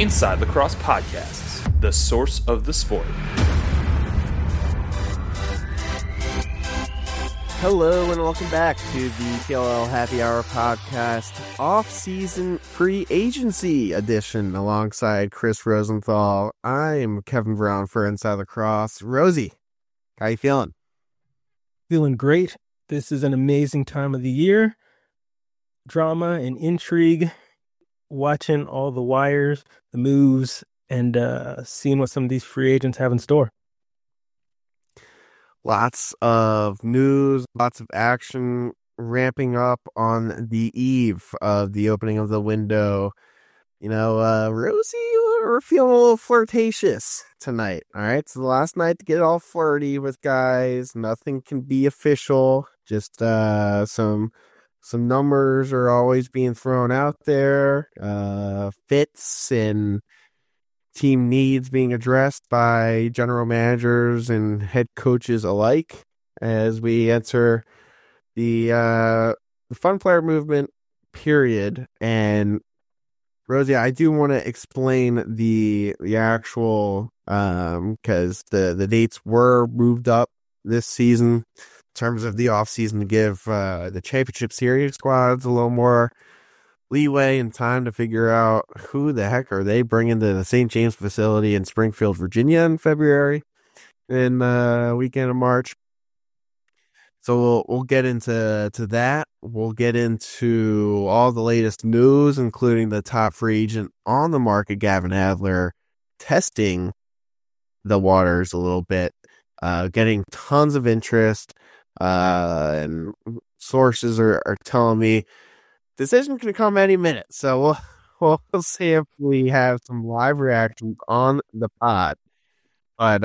Inside Lacrosse Podcasts, the source of the sport. Hello and welcome back to the PLL Happy Hour Podcast off-season free agency edition alongside Chris Rosenthal. I'm Kevin Brown for Inside Lacrosse. Rosie, how you feeling? Feeling great. This is an amazing time of the year. Drama and intrigue, watching all the wires, the moves, and seeing what some of these free agents have in store. Lots of news, lots of action ramping up on the eve of the opening of the window. You know, Rosie, we're feeling a little flirtatious tonight. All right, so the last night to get all flirty with guys. Nothing can be official. Just some numbers are always being thrown out there. Fits and team needs being addressed by general managers and head coaches alike as we enter the fun player movement period. And Rosie, I do want to explain the actual because the dates were moved up this season in terms of the offseason to give the championship series squads a little more leeway and time to figure out who the heck are they bringing to the St. James facility in Springfield, Virginia in February and weekend of March. So we'll get into that. We'll get into all the latest news, including the top free agent on the market, Gavin Adler, testing the waters a little bit, getting tons of interest, and sources are telling me decision can come any minute. So we'll see if we have some live reactions on the pod. But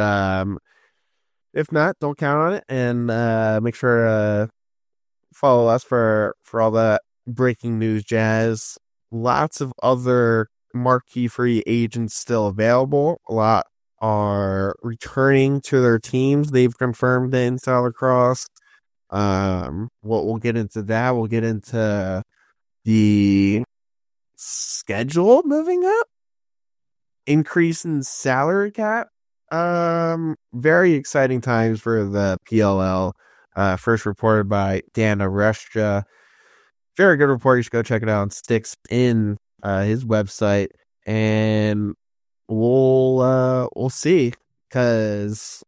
if not, don't count on it, and make sure to follow us for all that breaking news jazz. Lots of other marquee free agents still available. A lot are returning to their teams. They've confirmed in Inside Lacrosse. We'll get into that. We'll get into the schedule moving up, increase in salary cap. Very exciting times for the PLL. First reported by Dan Arestia. Very good report. You should go check it out on Sticks in his website, and we'll see, because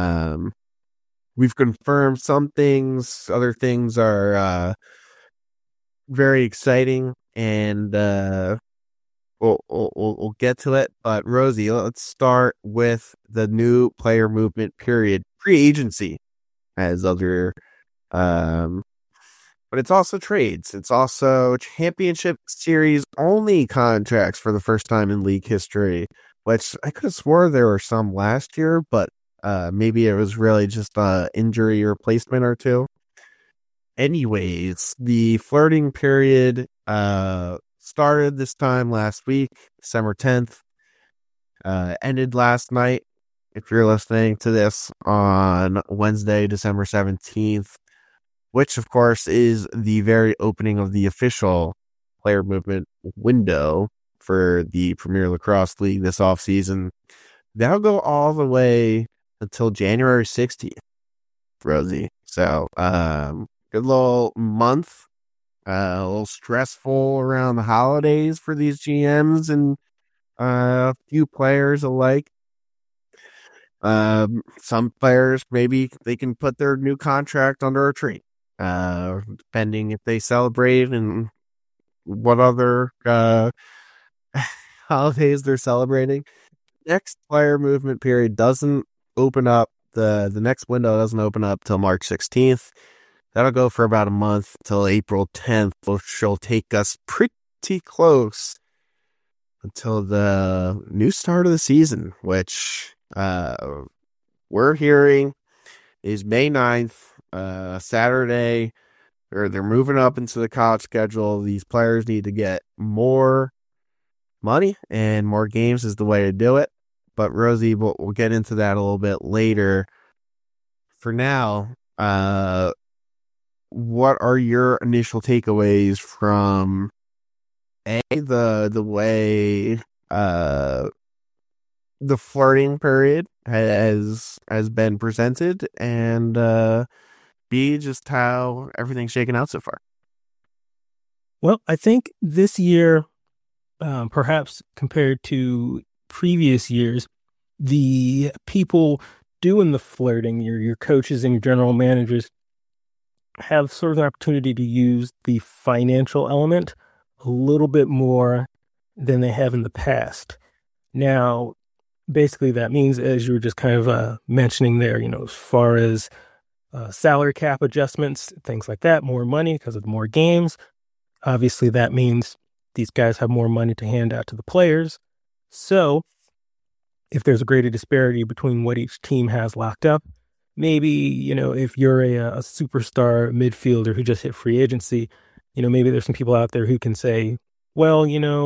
we've confirmed some things. Other things are very exciting, and we'll get to it. But Rosie, let's start with the new player movement period. Free agency as other, but it's also trades. It's also championship series only contracts for the first time in league history, which I could have swore there were some last year, but maybe it was really just an injury replacement or two. Anyways, the flirting period started this time last week, December 10th, ended last night, if you're listening to this on Wednesday, December 17th, which of course is the very opening of the official player movement window for the Premier Lacrosse League this offseason. That'll go all the way until January 16th, Rosie. So, good little month, a little stressful around the holidays for these GMs and a few players alike. Some players, maybe they can put their new contract under a tree, depending if they celebrate and what other holidays they're celebrating. Next player movement period doesn't open up. The next window doesn't open up till March 16th. That'll go for about a month till April 10th, which will take us pretty close until the new start of the season, which we're hearing is May 9th, Saturday. They're moving up into the college schedule. These players need to get more money, and more games is the way to do it. But Rosie, we'll get into that a little bit later. For now, what are your initial takeaways from the way the flirting period has been presented, and B, just how everything's shaken out so far. Well, I think this year, perhaps compared to previous years, the people doing the flirting, your coaches and your general managers, have sort of an opportunity to use the financial element a little bit more than they have in the past. Now, basically that means, as you were just kind of mentioning there, as far as salary cap adjustments, things like that, more money because of more games. Obviously, that means these guys have more money to hand out to the players. So if there's a greater disparity between what each team has locked up, maybe, if you're a superstar midfielder who just hit free agency, maybe there's some people out there who can say, well,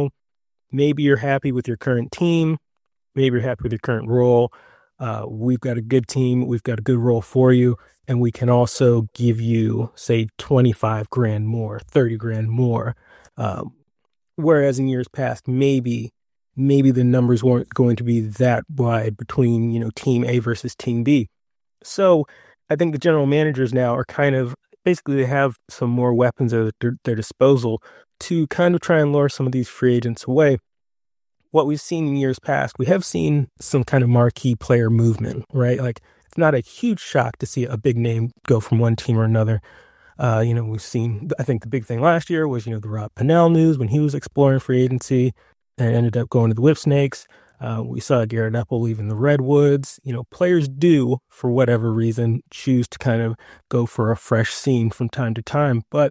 maybe you're happy with your current team. Maybe you're happy with your current role. We've got a good team. We've got a good role for you. And we can also give you, say, 25 grand more, 30 grand more. Whereas in years past, maybe the numbers weren't going to be that wide between, team A versus team B. So I think the general managers now are kind of, basically they have some more weapons at their disposal to kind of try and lure some of these free agents away. What we've seen in years past, we have seen some kind of marquee player movement, right? Like, it's not a huge shock to see a big name go from one team or another. We've seen, I think the big thing last year was, the Rob Pennell news when he was exploring free agency and ended up going to the Whipsnakes. We saw Garrett Epple leaving the Redwoods. Players do, for whatever reason, choose to kind of go for a fresh scene from time to time. But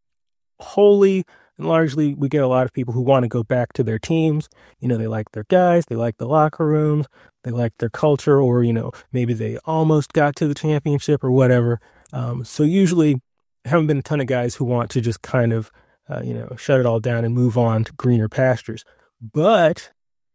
wholly and largely, we get a lot of people who want to go back to their teams. They like their guys, they like the locker rooms, they like their culture, or, maybe they almost got to the championship or whatever. So usually, there haven't been a ton of guys who want to just kind of, shut it all down and move on to greener pastures. But,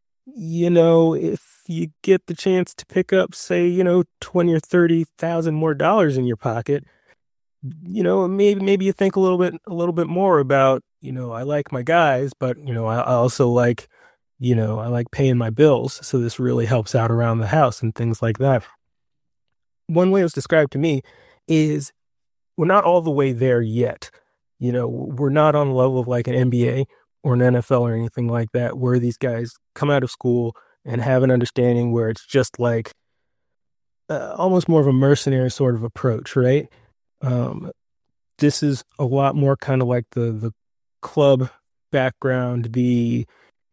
if you get the chance to pick up, say, 20 or 30,000 more dollars in your pocket, maybe you think a little bit more about, I like my guys, but, I also like, I like paying my bills. So this really helps out around the house and things like that. One way it was described to me is we're not all the way there yet. We're not on the level of like an NBA or an NFL or anything like that, where these guys come out of school and have an understanding where it's just like almost more of a mercenary sort of approach, right? This is a lot more kind of like the club background, the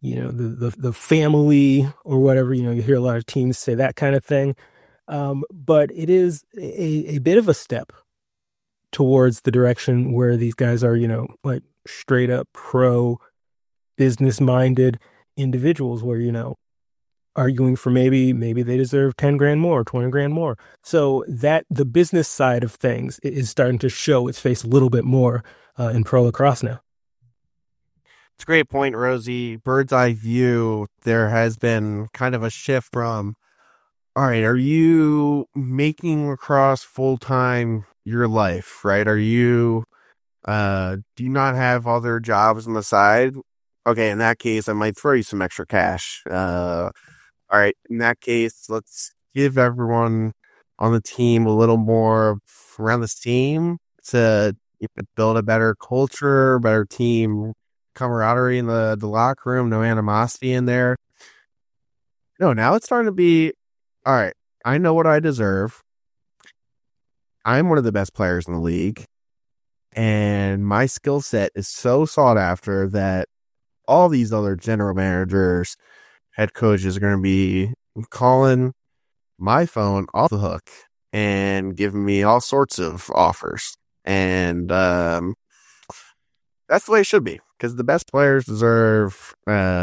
family or whatever, you hear a lot of teams say that kind of thing. But it is a bit of a step towards the direction where these guys are, like straight up pro business minded individuals where, arguing for maybe they deserve 10 grand more, 20 grand more. So that the business side of things is starting to show its face a little bit more in pro lacrosse now. It's a great point, Rosie. Bird's eye view, there has been kind of a shift from, all right, are you making lacrosse full-time your life, right? Are you, do you not have other jobs on the side? Okay, in that case, I might throw you some extra cash. All right, in that case, let's give everyone on the team a little more around the team to build a better culture, better team camaraderie in the locker room, no animosity in there. No, now it's starting to be, all right, I know what I deserve. I'm one of the best players in the league, and my skill set is so sought after that all these other general managers, head coaches are going to be calling my phone off the hook and giving me all sorts of offers. And that's the way it should be, because the best players deserve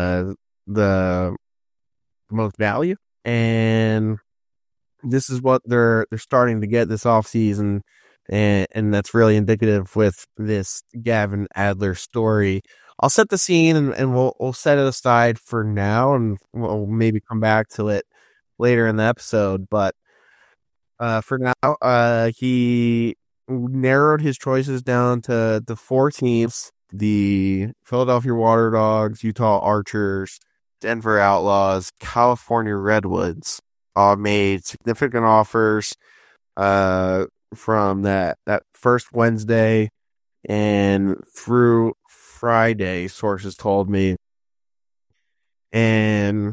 the most value. And this is what they're starting to get this offseason. And that's really indicative with this Gavin Adler story. I'll set the scene and we'll set it aside for now, and we'll maybe come back to it later in the episode. But for now, he narrowed his choices down to the 4 teams: the Philadelphia Water Dogs, Utah Archers, Denver Outlaws, California Redwoods all made significant offers from that first Wednesday and through Friday, sources told me. And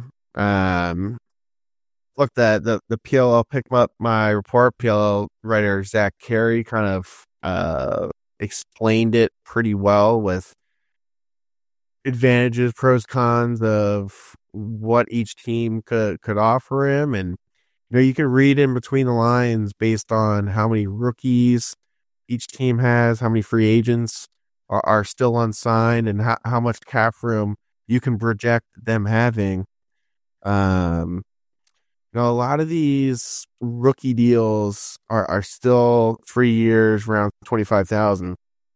look, the PLL picked up my report. PLL writer Zach Carey kind of explained it pretty well with advantages, pros, cons of what each team could offer him. And you can read in between the lines based on how many rookies each team has, how many free agents are still unsigned, and how much cap room you can project them having. A lot of these rookie deals are still 3 years, around 25,000,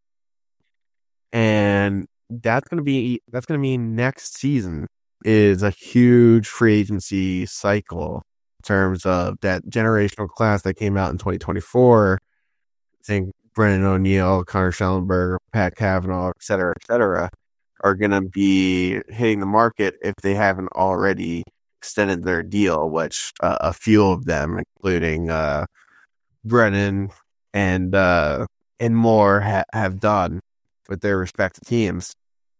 and that's gonna mean next season is a huge free agency cycle in terms of that generational class that came out in 2024. I think Brennan O'Neill, Connor Schellenberger, Pat Cavanaugh, et cetera, are going to be hitting the market if they haven't already extended their deal, which a few of them, including Brennan and more, have done with their respective teams.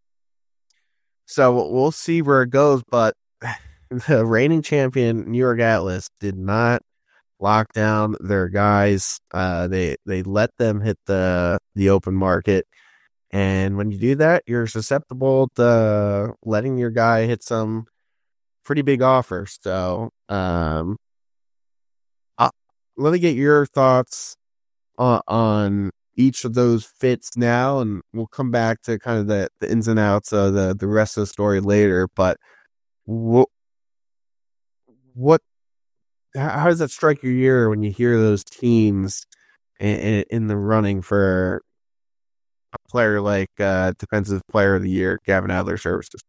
So we'll see where it goes, but the reigning champion New York Atlas did not lock down their guys. They let them hit the open market, and when you do that, you're susceptible to letting your guy hit some pretty big offers. So let me get your thoughts on each of those fits now, and we'll come back to kind of the ins and outs of the rest of the story later. But how does that strike your ear when you hear those teams in the running for a player like Defensive Player of the Year, Gavin Adler Services?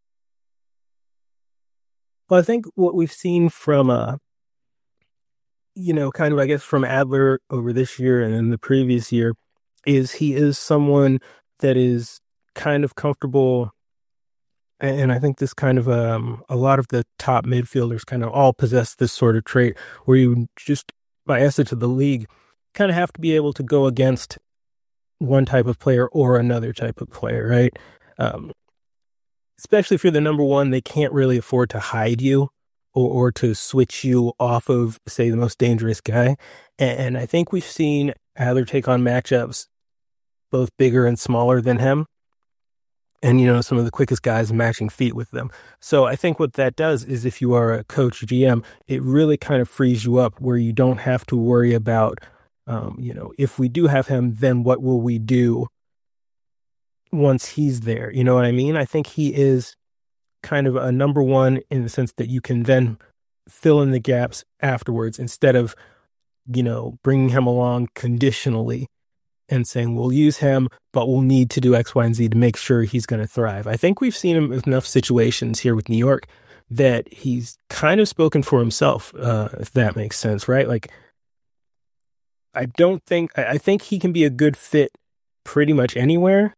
Well, I think what we've seen from, kind of, I guess, from Adler over this year and in the previous year is he is someone that is kind of comfortable. And I think this kind of, a lot of the top midfielders kind of all possess this sort of trait where you just, by essence of the league, kind of have to be able to go against one type of player or another type of player, right? Especially if you're the number one, they can't really afford to hide you or to switch you off of, say, the most dangerous guy. And I think we've seen Adler take on matchups both bigger and smaller than him. And, some of the quickest guys matching feet with them. So I think what that does is if you are a coach GM, it really kind of frees you up where you don't have to worry about, if we do have him, then what will we do once he's there? You know what I mean? I think he is kind of a number one in the sense that you can then fill in the gaps afterwards instead of, bringing him along conditionally and saying, we'll use him, but we'll need to do X, Y, and Z to make sure he's going to thrive. I think we've seen him in enough situations here with New York that he's kind of spoken for himself, if that makes sense, right? Like, I think he can be a good fit pretty much anywhere.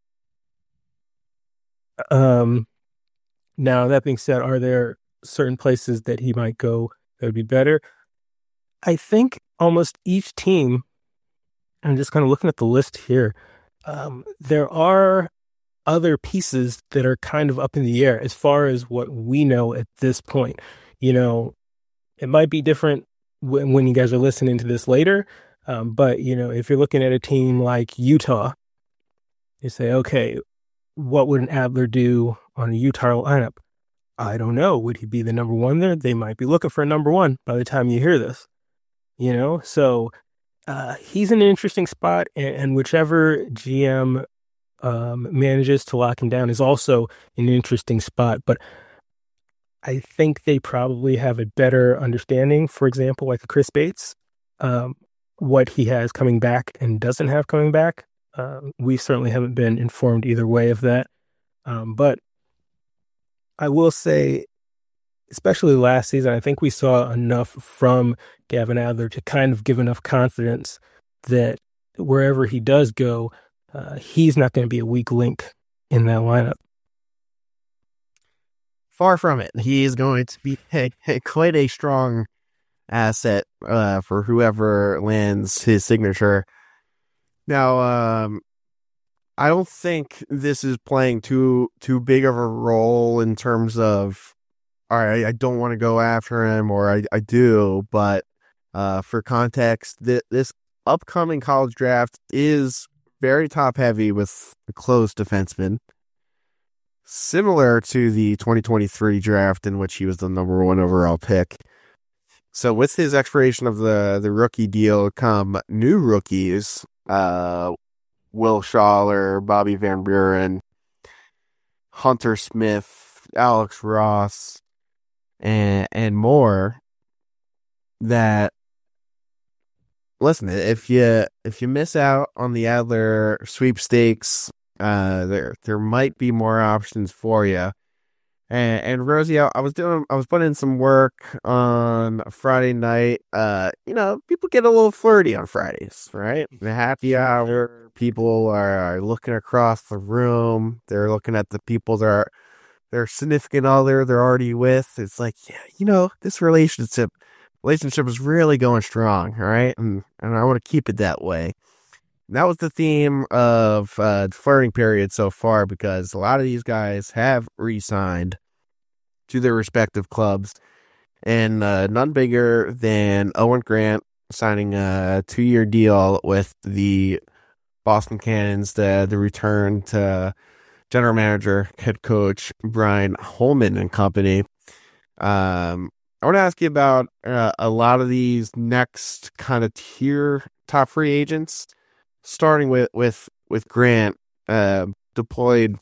Now, that being said, are there certain places that he might go that would be better? I think almost each team, I'm just kind of looking at the list here, there are other pieces that are kind of up in the air as far as what we know at this point. It might be different when you guys are listening to this later, but, if you're looking at a team like Utah, you say, okay, what would an Adler do on a Utah lineup? I don't know. Would he be the number one there? They might be looking for a number one by the time you hear this, So he's in an interesting spot, and whichever GM manages to lock him down is also an interesting spot. But I think they probably have a better understanding, for example, like a Chris Bates, what he has coming back and doesn't have coming back. We certainly haven't been informed either way of that. But I will say, especially last season, I think we saw enough from Gavin Adler to kind of give enough confidence that wherever he does go, he's not going to be a weak link in that lineup. Far from it. He is going to be quite a strong asset for whoever lands his signature. Now, I don't think this is playing too big of a role in terms of, all right, I don't want to go after him, or I do, but for context, this upcoming college draft is very top heavy with close defensemen, similar to the 2023 draft in which he was the number 1 overall pick. So with his expiration of the rookie deal come new rookies, Will Schaller, Bobby Van Buren, Hunter Smith, Alex Ross, and more. That, listen, if you miss out on the Adler sweepstakes, there might be more options for you. And Rosie, I was putting in some work on Friday night. People get a little flirty on Fridays, right? The happy hour, people are looking across the room. They're looking at the people their significant other they're already with. It's like, yeah, this relationship is really going strong, all right? And I want to keep it that way. And that was the theme of the flirting period so far, because a lot of these guys have re-signed to their respective clubs, and none bigger than Owen Grant signing a 2-year deal with the Boston Cannons, the return to general manager, head coach Brian Holman and company. I want to ask you about a lot of these next kind of tier top free agents, starting with Grant, deployed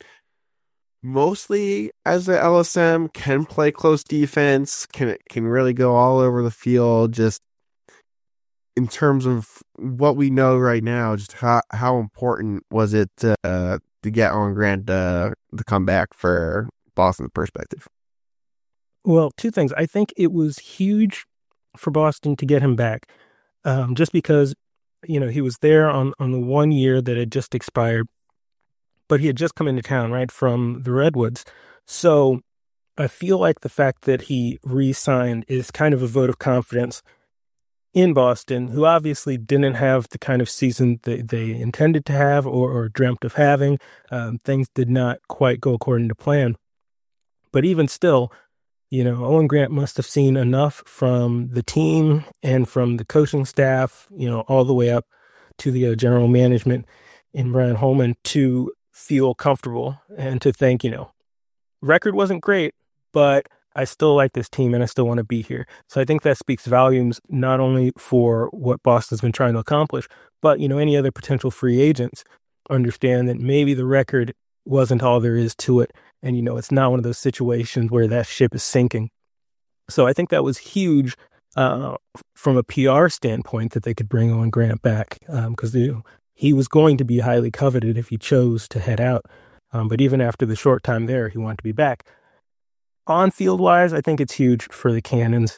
mostly as the LSM, can play close defense, can really go all over the field. Just in terms of what we know right now, just how important was it to get Owen Grant to come back for Boston's perspective? Well, 2 things. I think it was huge for Boston to get him back, just because, he was there on the 1 year that had just expired, but he had just come into town, right, from the Redwoods. So I feel like the fact that he re-signed is kind of a vote of confidence in Boston, who obviously didn't have the kind of season that they intended to have or dreamt of having. Things did not quite go according to plan. But even still, Owen Grant must have seen enough from the team and from the coaching staff, all the way up to the general management in Brian Holman to feel comfortable and to think, record wasn't great, but I still like this team and I still want to be here. So I think that speaks volumes not only for what Boston's been trying to accomplish, but, any other potential free agents understand that maybe the record wasn't all there is to it. And, it's not one of those situations where that ship is sinking. So I think that was huge from a PR standpoint that they could bring Owen Grant back, because he was going to be highly coveted if he chose to head out. But even after the short time there, he wanted to be back. On field wise, I think it's huge for the Cannons.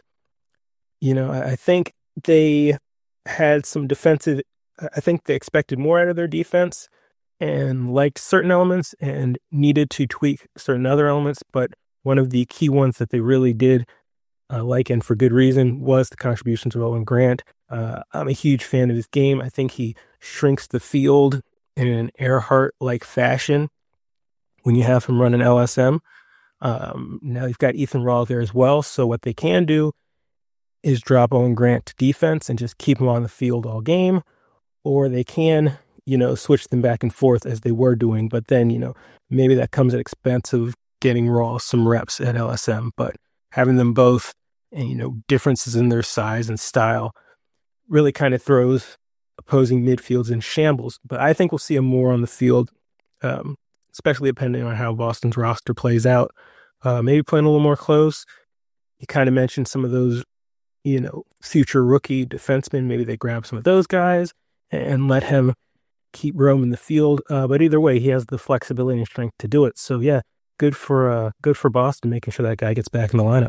I think they had some defensive, I think they expected more out of their defense and liked certain elements and needed to tweak certain other elements. But one of the key ones that they really did like, and for good reason, was the contributions of Owen Grant. I'm a huge fan of his game. I think he shrinks the field in an Earhart-like fashion when you have him run an LSM. Now you've got Ethan Rahl there as well. So what they can do is drop Owen Grant to defense and just keep him on the field all game, or they can, switch them back and forth as they were doing. But then, maybe that comes at expense of getting Rahl some reps at LSM, but having them both and, differences in their size and style really kind of throws opposing midfields in shambles. But I think we'll see him more on the field, especially depending on how Boston's roster plays out. Maybe playing a little more close. You kind of mentioned some of those, future rookie defensemen. Maybe they grab some of those guys and let him keep roaming the field. But either way, he has the flexibility and strength to do it. So yeah, good for Boston, making sure that guy gets back in the lineup.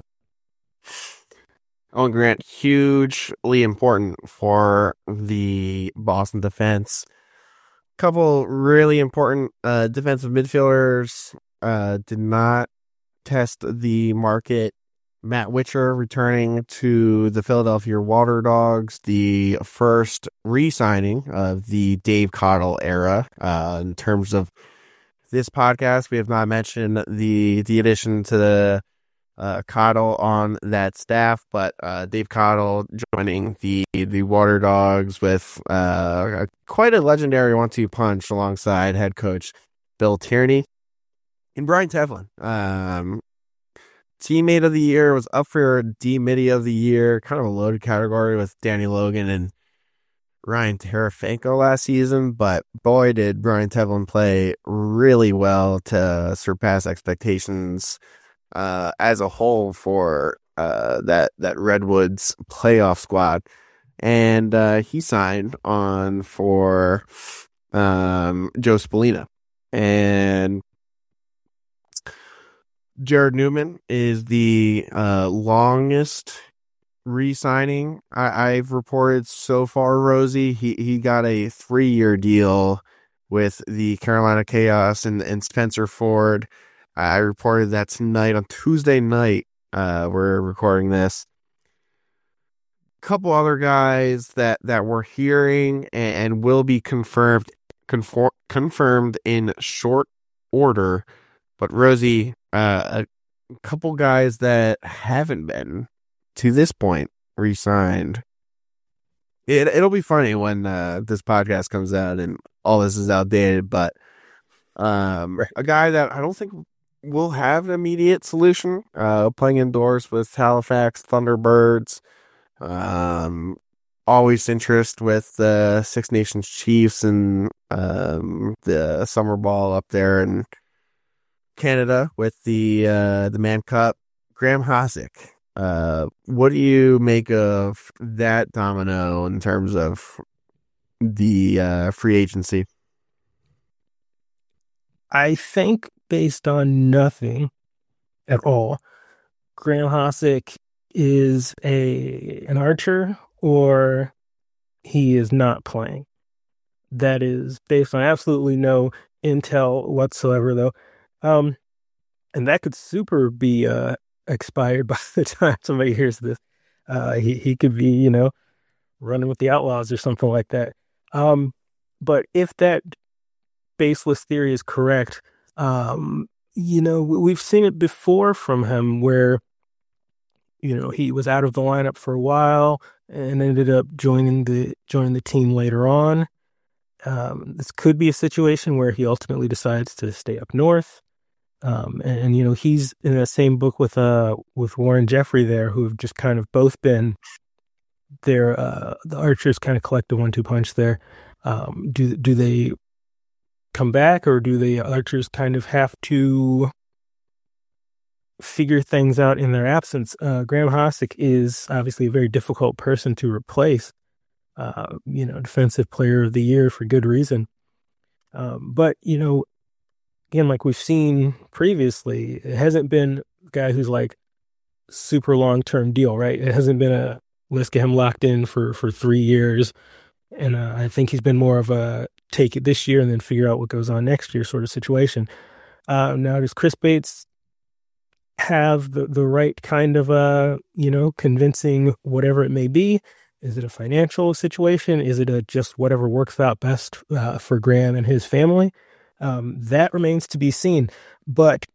Owen Grant, hugely important for the Boston defense. Couple really important defensive midfielders did not test the market. Matt Witcher returning to the Philadelphia Water Dogs, the first re-signing of the Dave Cottle era. In terms of this podcast, we have not mentioned the addition to the Cottle on that staff, but Dave Cottle joining the Water Dogs with quite a legendary 1-2 punch alongside head coach Bill Tierney and Brian Tevlin. Teammate of the year was up for D-Midi of the year, kind of a loaded category with Danny Logan and Ryan Tarafanko last season, but boy, did Brian Tevlin play really well to surpass expectations as a whole for that Redwoods playoff squad. And he signed on for Joe Spallina. And Jared Newman is the longest re-signing I've reported so far, Rosie. He got a 3-year deal with the Carolina Chaos and Spencer Ford. I reported that tonight on Tuesday night. We're recording this. Couple other guys that we're hearing and will be confirmed in short order. But Rosie, a couple guys that haven't been to this point re-signed. It'll be funny when this podcast comes out and all this is outdated. But a guy that I don't think will have an immediate solution, playing indoors with Halifax Thunderbirds. Always interest with the Six Nations Chiefs and the summer ball up there in Canada with the Man Cup. Graham Hossack. What do you make of that domino in terms of the free agency? I think based on nothing at all, Graham Hossack is an archer or he is not playing. That is based on absolutely no intel whatsoever, though. And that could super be expired by the time somebody hears this. He could be, running with the Outlaws or something like that. But if that baseless theory is correct, we've seen it before from him where, he was out of the lineup for a while and ended up joining the team later on. This could be a situation where he ultimately decides to stay up north. And he's in the same book with Warren Jeffrey there, who have just kind of both been there. The Archers kind of collect the 1-2 punch there. Do they come back, or do the Archers kind of have to figure things out in their absence? Graham Hossack is obviously a very difficult person to replace. Defensive player of the year for good reason. But again, like we've seen previously, it hasn't been a guy who's like super long-term deal, right? It hasn't been let's get him locked in for 3 years. And I think he's been more of a take it this year and then figure out what goes on next year sort of situation. Now, does Chris Bates have the right kind of, convincing whatever it may be? Is it a financial situation? Is it just whatever works out best for Graham and his family? That remains to be seen. But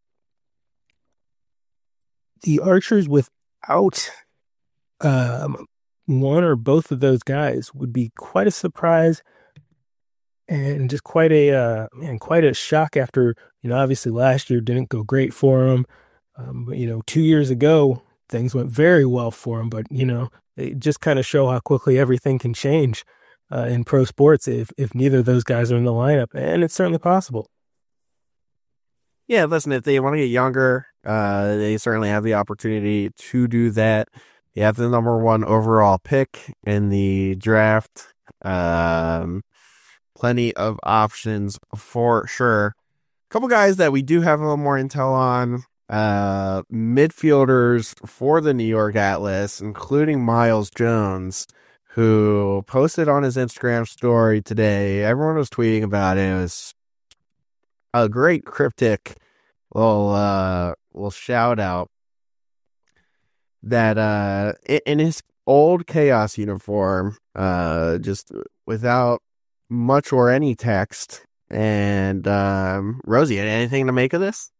the Archers without one or both of those guys would be quite a surprise and just quite a shock after, obviously last year didn't go great for him. But 2 years ago, things went very well for him. But, they just kind of show how quickly everything can change in pro sports if neither of those guys are in the lineup. And it's certainly possible. Yeah, listen, if they want to get younger, they certainly have the opportunity to do that. You have the number 1 overall pick in the draft. Plenty of options for sure. A couple guys that we do have a little more intel on. Midfielders for the New York Atlas, including Miles Jones, who posted on his Instagram story today. Everyone was tweeting about it. It was a great cryptic little shout out that in his old Chaos uniform, just without much or any text. And Rosie, anything to make of this?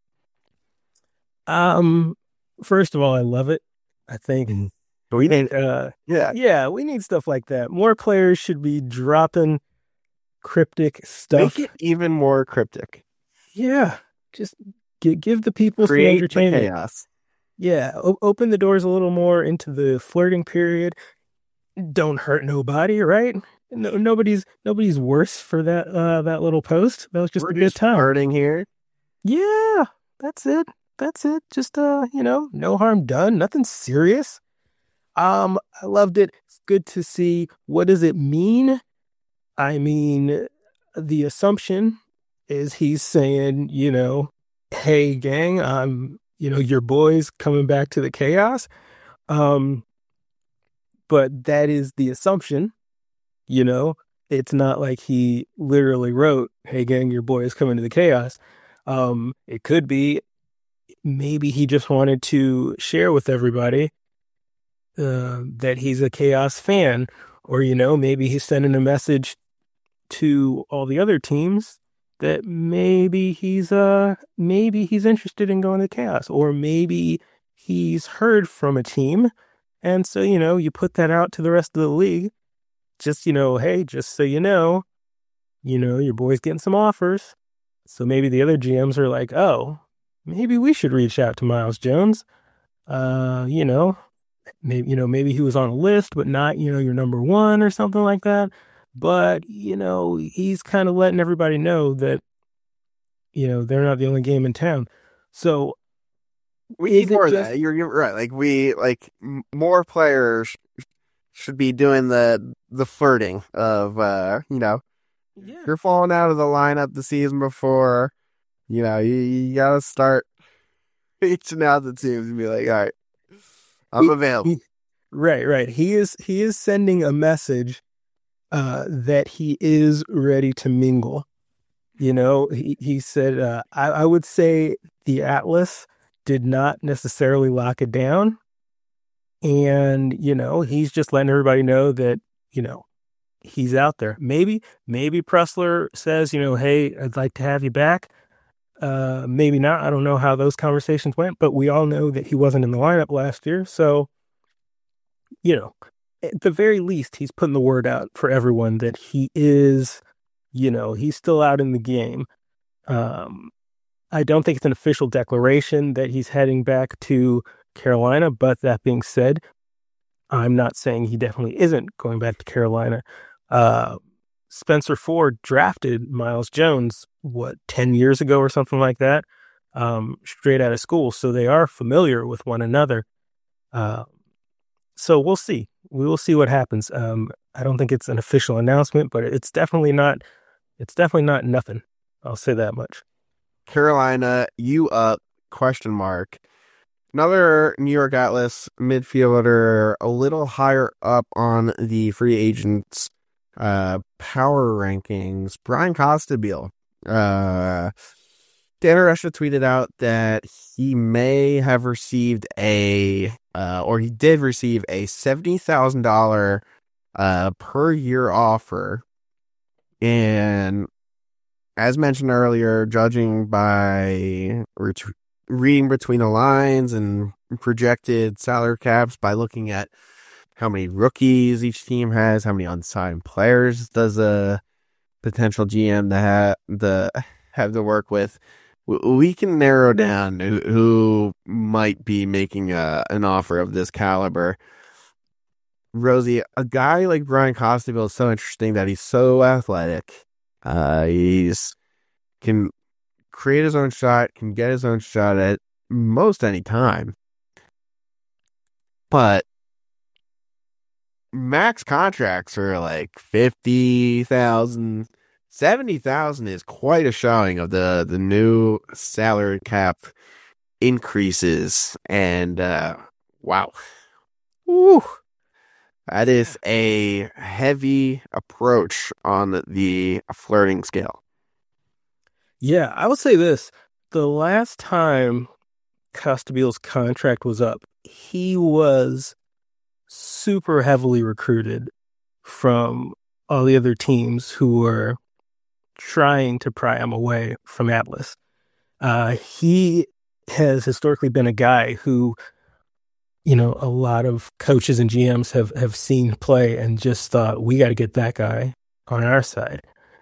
First of all, I love it. I think We need, yeah, we need stuff like that. More players should be dropping cryptic stuff. Make it even more cryptic. Yeah, just give the people some Create the entertainment. chaos. Yeah, open the doors a little more into the flirting period. Don't hurt nobody, right? No, nobody's worse for that little post. That was just We're a good just time. flirting here. Yeah, that's it. That's it. Just no harm done. Nothing serious. I loved it. It's good to see. What does it mean? I mean, the assumption is he's saying, hey gang, I'm, your boy's coming back to the chaos. But that is the assumption, it's not like he literally wrote, hey gang, your boy is coming to the chaos. It could be maybe he just wanted to share with everybody that he's a chaos fan, or, maybe he's sending a message to all the other teams that maybe he's interested in going to chaos, or maybe he's heard from a team. And so, you put that out to the rest of the league. Just, hey, just so your boy's getting some offers. So maybe the other GMs are like, oh, maybe we should reach out to Miles Jones. Maybe he was on a list, but not, your number one or something like that. But, he's kind of letting everybody know that, they're not the only game in town. So we need more of that. You're right. More players should be doing the flirting of, you're falling out of the lineup the season before, you got to start reaching out to teams and be like, all right, I'm available. Right. He is sending a message that he is ready to mingle. He said, I would say the Atlas did not necessarily lock it down. And, he's just letting everybody know that, he's out there. Maybe Pressler says, hey, I'd like to have you back. Maybe not. I don't know how those conversations went, but we all know that he wasn't in the lineup last year. So, at the very least, he's putting the word out for everyone that he is, he's still out in the game. I don't think it's an official declaration that he's heading back to Carolina, but that being said, I'm not saying he definitely isn't going back to Carolina. Spencer Ford drafted Miles Jones, 10 years ago or something like that, straight out of school. So they are familiar with one another. So we'll see. We will see what happens. I don't think it's an official announcement, but it's definitely not nothing. I'll say that much. Carolina, you up, ? Another New York Atlas midfielder, a little higher up on the free agents power rankings, Brian Costabile. Dan Russia tweeted out that he may have received or he did receive a $70,000 per year offer. And as mentioned earlier, judging by reading between the lines and projected salary caps by looking at how many rookies each team has, how many unsigned players does a potential GM have to work with, we can narrow down who might be making an offer of this caliber. Rosie, a guy like Brian Costabile is so interesting that he's so athletic. He's can create his own shot, can get his own shot at most any time. But max contracts are like $50,000. $70,000 is quite a showing of the new salary cap increases. And wow. Woo. That is a heavy approach on the flirting scale. Yeah, I would say this. the last time Castabile's contract was up, he was super heavily recruited from all the other teams who were trying to pry him away from Atlas. He has historically been a guy who, a lot of coaches and GMs have seen play and just thought, we got to get that guy on our side.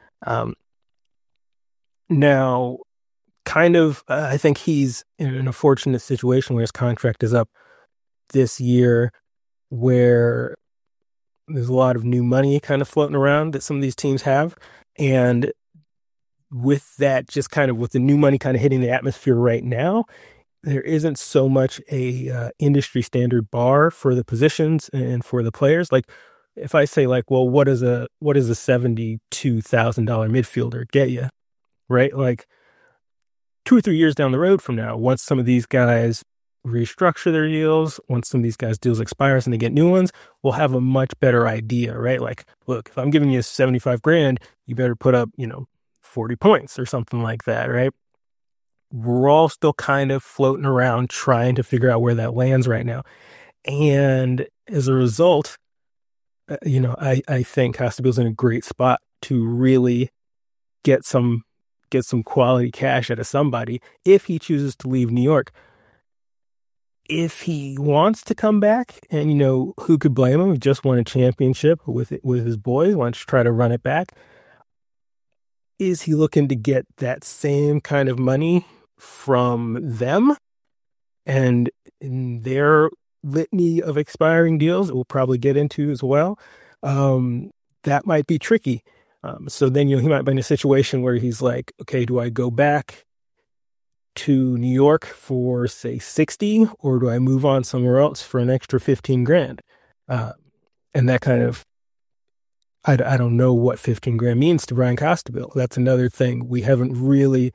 Now, kind of, I think he's in a fortunate situation where his contract is up this year, where there's a lot of new money kind of floating around that some of these teams have. And with that, just kind of with the new money kind of hitting the atmosphere right now, there isn't so much a industry standard bar for the positions and for the players. Like if I say like, well, what is a $72,000 midfielder get you? Right? Like 2 or 3 years down the road from now, once some of these guys restructure their deals, once some of these guys' deals expires and they get new ones, we'll have a much better idea, right? Like, look, if I'm giving you $75,000, you better put up, 40 points or something like that, right? We're all still kind of floating around trying to figure out where that lands right now. And as a result, I think Castabile's in a great spot to really get some quality cash out of somebody if he chooses to leave New York. If he wants to come back, and who could blame him? He just won a championship with his boys. Wants to try to run it back. Is he looking to get that same kind of money from them and in their litany of expiring deals that we'll probably get into as well? That might be tricky. So then, he might be in a situation where he's like, okay, do I go back to New York for say 60, or do I move on somewhere else for an extra $15,000? And that kind of, I don't know what $15,000 means to Brian Costabile. That's another thing we haven't really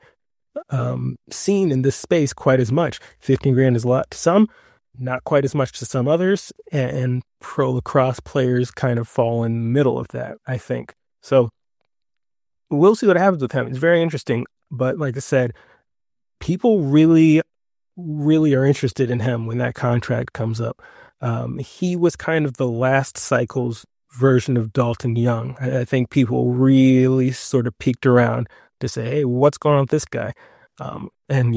seen in this space quite as much. $15,000 is a lot to some, not quite as much to some others, and pro lacrosse players kind of fall in the middle of that, I think. So we'll see what happens with him. It's very interesting, but like I said, people really, really are interested in him when that contract comes up. He was kind of the last cycle's version of Dalton Young. I think people really sort of peeked around to say, hey, what's going on with this guy? And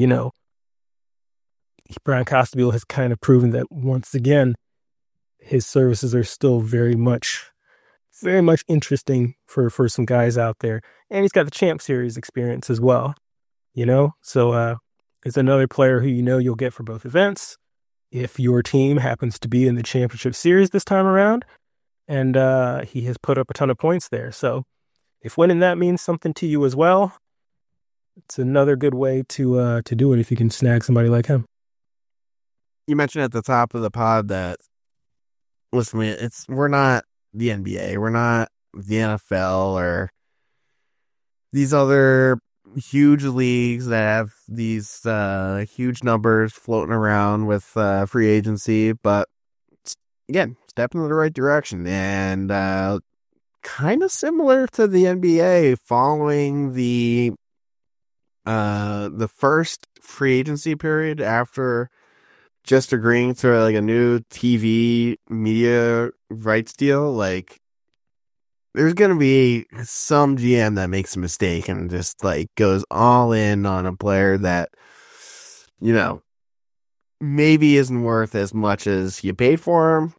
Brian Costabile has kind of proven that once again, his services are still very much interesting for some guys out there. And he's got the Champ Series experience as well, So it's another player who you'll get for both events if your team happens to be in the Championship Series this time around. And he has put up a ton of points there. So if winning that means something to you as well, it's another good way to do it if you can snag somebody like him. You mentioned at the top of the pod that, listen, we're not the NBA, we're not the NFL or these other huge leagues that have these huge numbers floating around with free agency, but again, step in the right direction, and kind of similar to the NBA following the first free agency period after just agreeing to like a new TV media rights deal. Like, there's gonna be some GM that makes a mistake and just like goes all in on a player that maybe isn't worth as much as you paid for him.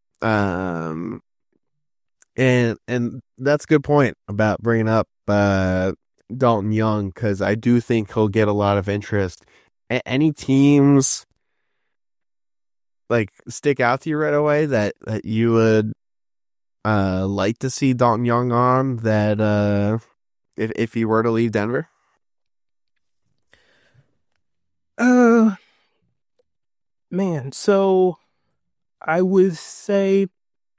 And that's a good point about bringing up Dalton Young, because I do think he'll get a lot of interest. Any teams like stick out to you right away that you would like to see Dalton Young on, that if he were to leave Denver? Man, so I would say,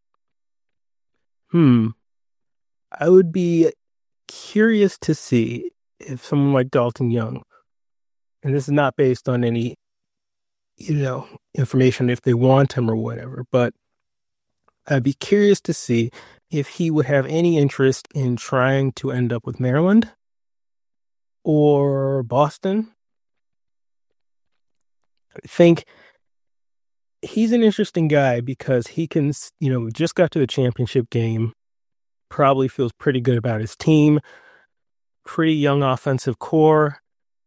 I would be curious to see if someone like Dalton Young, and this is not based on any, information if they want him or whatever, but I'd be curious to see if he would have any interest in trying to end up with Maryland or Boston I think he's an interesting guy because he can, just got to the championship game, probably feels pretty good about his team, pretty young offensive core,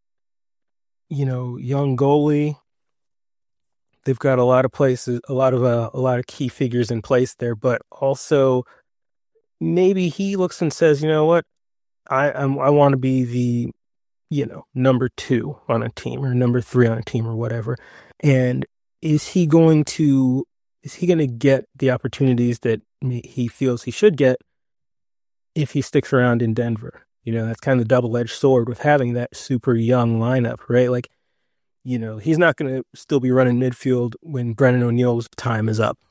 young goalie. They've got a lot of places, a lot of key figures in place there, but also maybe he looks and says, you know what, I want to be the, number 2 on a team or number 3 on a team or whatever. And is he going to get the opportunities that he feels he should get if he sticks around in Denver? That's kind of the double-edged sword with having that super young lineup, right? Like, he's not going to still be running midfield when Brennan O'Neill's time is up,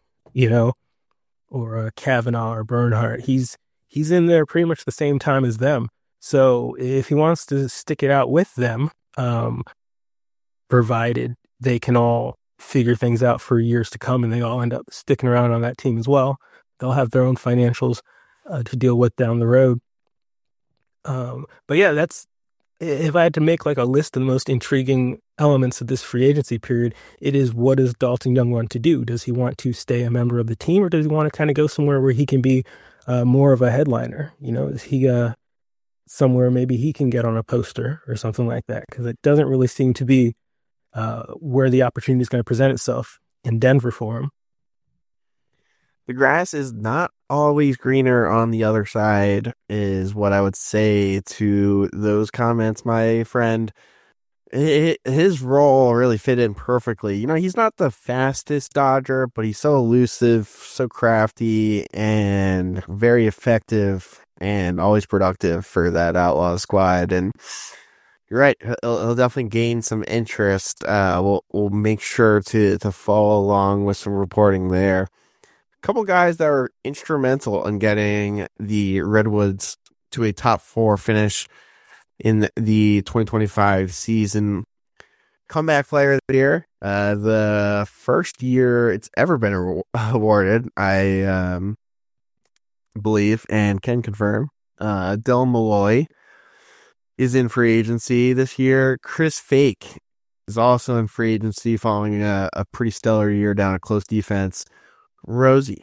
or Kavanaugh or Bernhardt. He's in there pretty much the same time as them. So if he wants to stick it out with them, provided they can all figure things out for years to come and they all end up sticking around on that team as well, they'll have their own financials to deal with down the road. But yeah, that's, if I had to make like a list of the most intriguing elements of this free agency period, it is, what does Dalton Young want to do? Does he want to stay a member of the team, or does he want to kind of go somewhere where he can be more of a headliner? Is he somewhere maybe he can get on a poster or something like that? Because it doesn't really seem to be where the opportunity is going to present itself in Denver for him. The grass is not always greener on the other side, is what I would say to those comments, my friend. His role really fit in perfectly. He's not the fastest Dodger, but he's so elusive, so crafty, and very effective, and always productive for that Outlaw squad. And you're right, he'll definitely gain some interest. We'll make sure to follow along with some reporting there. Couple guys that were instrumental in getting the Redwoods to a top 4 finish in the 2025 season. Comeback player of the year, the first year it's ever been awarded, I believe, and can confirm. Dylan Malloy is in free agency this year. Chris Fake is also in free agency following a pretty stellar year down at close defense. Rosie.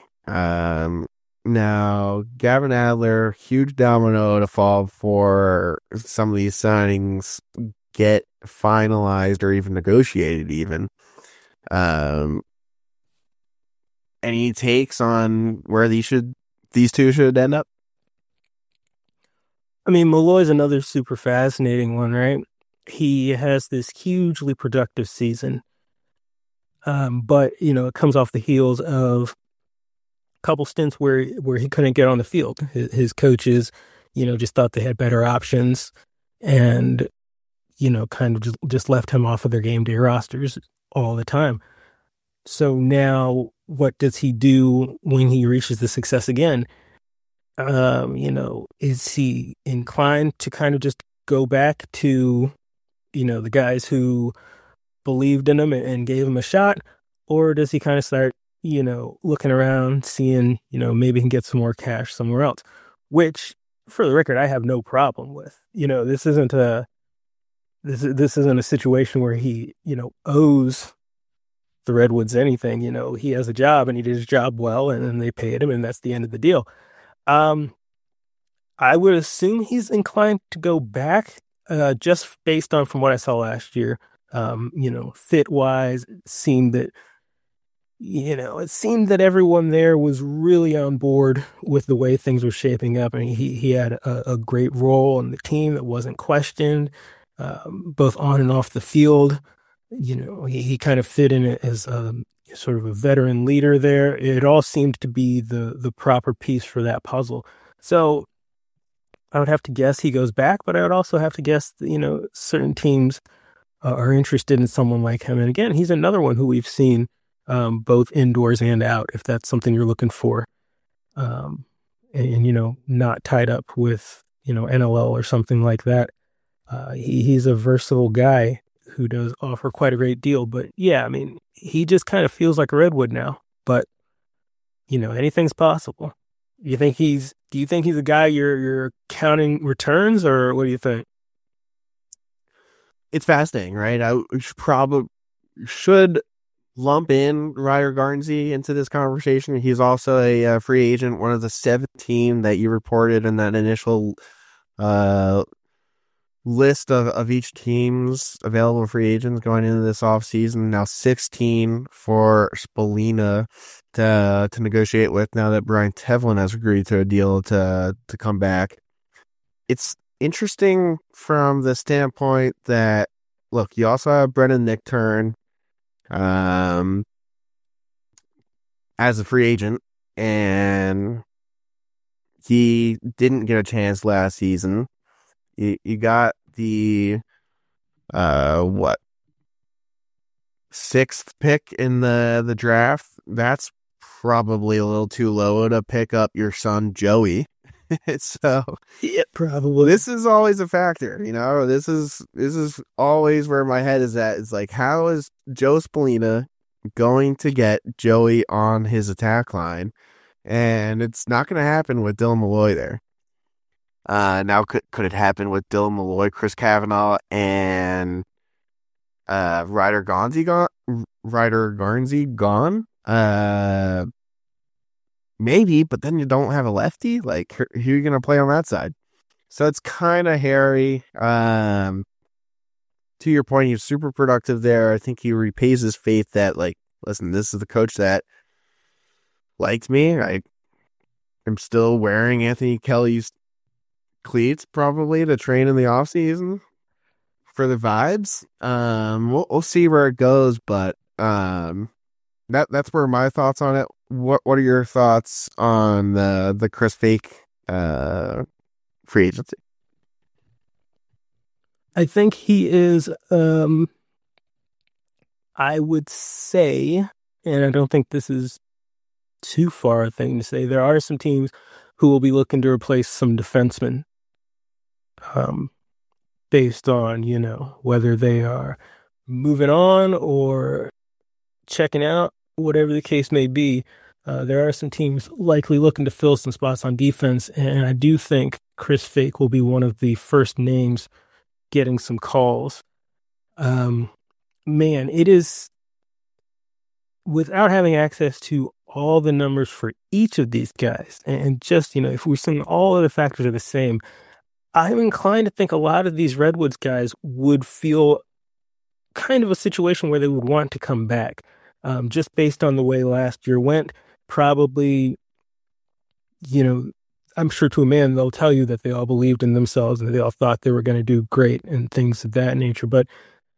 Now, Gavin Adler, huge domino to fall for some of these signings get finalized or even negotiated even. Any takes on where these two should end up? I mean, Malloy's another super fascinating one, right? He has this hugely productive season. But, it comes off the heels of a couple stints where he couldn't get on the field. His coaches, just thought they had better options and, kind of just left him off of their game day rosters all the time. So now what does he do when he reaches the success again? Is he inclined to kind of just go back to, the guys who believed in him and gave him a shot? Or does he kind of start, looking around, seeing, maybe he can get some more cash somewhere else? Which, for the record, I have no problem with. This isn't a situation where he, owes the Redwoods anything. He has a job and he did his job well, and then they paid him, and that's the end of the deal. I would assume he's inclined to go back, just based on from what I saw last year. Fit wise, it seemed that everyone there was really on board with the way things were shaping up. I mean, he had a great role on the team that wasn't questioned, both on and off the field. He kind of fit in as sort of a veteran leader there. It all seemed to be the proper piece for that puzzle. So I would have to guess he goes back, but I would also have to guess, certain teams are interested in someone like him. And again, he's another one who we've seen both indoors and out, if that's something you're looking for. And not tied up with, NLL or something like that. He's a versatile guy who does offer quite a great deal. But yeah, I mean, he just kind of feels like a Redwood now. But, anything's possible. Do you think he's a guy you're counting returns, or what do you think? It's fascinating, right? I should probably should lump in Ryder Garnsey into this conversation. He's also a free agent, one of the 17 that you reported in that initial list of each team's available free agents going into this offseason. Now 16 for Spallina to negotiate with now that Brian Tevlin has agreed to a deal to come back. It's interesting from the standpoint that, look, you also have Brendan Nichtern as a free agent, and he didn't get a chance last season. You got the 6th pick in the draft. That's probably a little too low to pick up your son Joey. So yeah, probably this is always a factor. This is always where my head is at. It's like, how is Joe Spallina going to get Joey on his attack line? And it's not going to happen with Dylan Molloy there. Now, could it happen with Dylan Molloy, Chris Kavanagh, and Ryder Garnsey gone? Maybe, but then you don't have a lefty. Like, who are you going to play on that side? So it's kind of hairy. To your point, he's super productive there. I think he repays his faith that, like, listen, this is the coach that liked me. I am still wearing Anthony Kelly's cleats probably to train in the off season for the vibes. We'll see where it goes, but that's where my thoughts on it. What are your thoughts on the Chris Fake free agency? I think he is, I would say, and I don't think this is too far a thing to say, there are some teams who will be looking to replace some defensemen based on, whether they are moving on or checking out, whatever the case may be. There are some teams likely looking to fill some spots on defense, and I do think Chris Fake will be one of the first names getting some calls. Man, it is, without having access to all the numbers for each of these guys, and just, if we're saying all of the factors are the same, I'm inclined to think a lot of these Redwoods guys would feel kind of a situation where they would want to come back. Just based on the way last year went, probably, I'm sure to a man they'll tell you that they all believed in themselves and they all thought they were going to do great and things of that nature. But,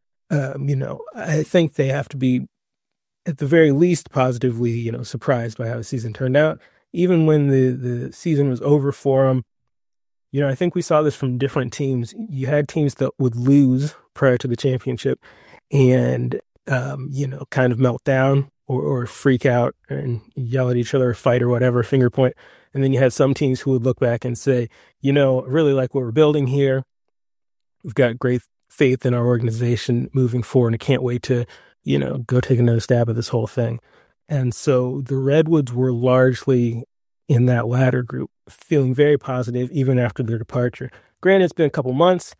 I think they have to be, at the very least, positively, surprised by how the season turned out. Even when the season was over for them, I think we saw this from different teams. You had teams that would lose prior to the championship and, kind of melt down or freak out and yell at each other, or fight or whatever, finger point. And then you had some teams who would look back and say, I really like what we're building here. We've got great faith in our organization moving forward, and I can't wait to, go take another stab at this whole thing. And so the Redwoods were largely in that latter group, feeling very positive even after their departure. Granted, it's been a couple months,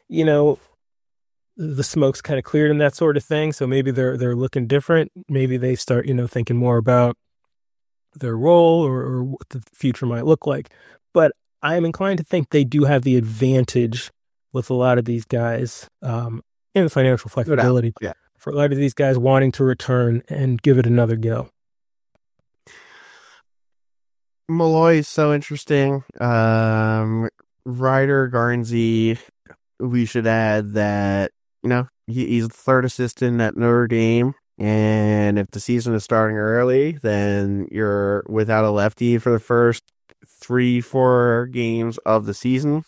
the smoke's kind of cleared and that sort of thing. So maybe they're looking different. Maybe they start, thinking more about their role or what the future might look like. But I'm inclined to think they do have the advantage with a lot of these guys in the financial flexibility. Yeah. For a lot of these guys wanting to return and give it another go. Molloy is so interesting. Ryder Garnsey, we should add that, he's the third assistant at Notre Dame. And if the season is starting early, then you're without a lefty for the first 3-4 games of the season.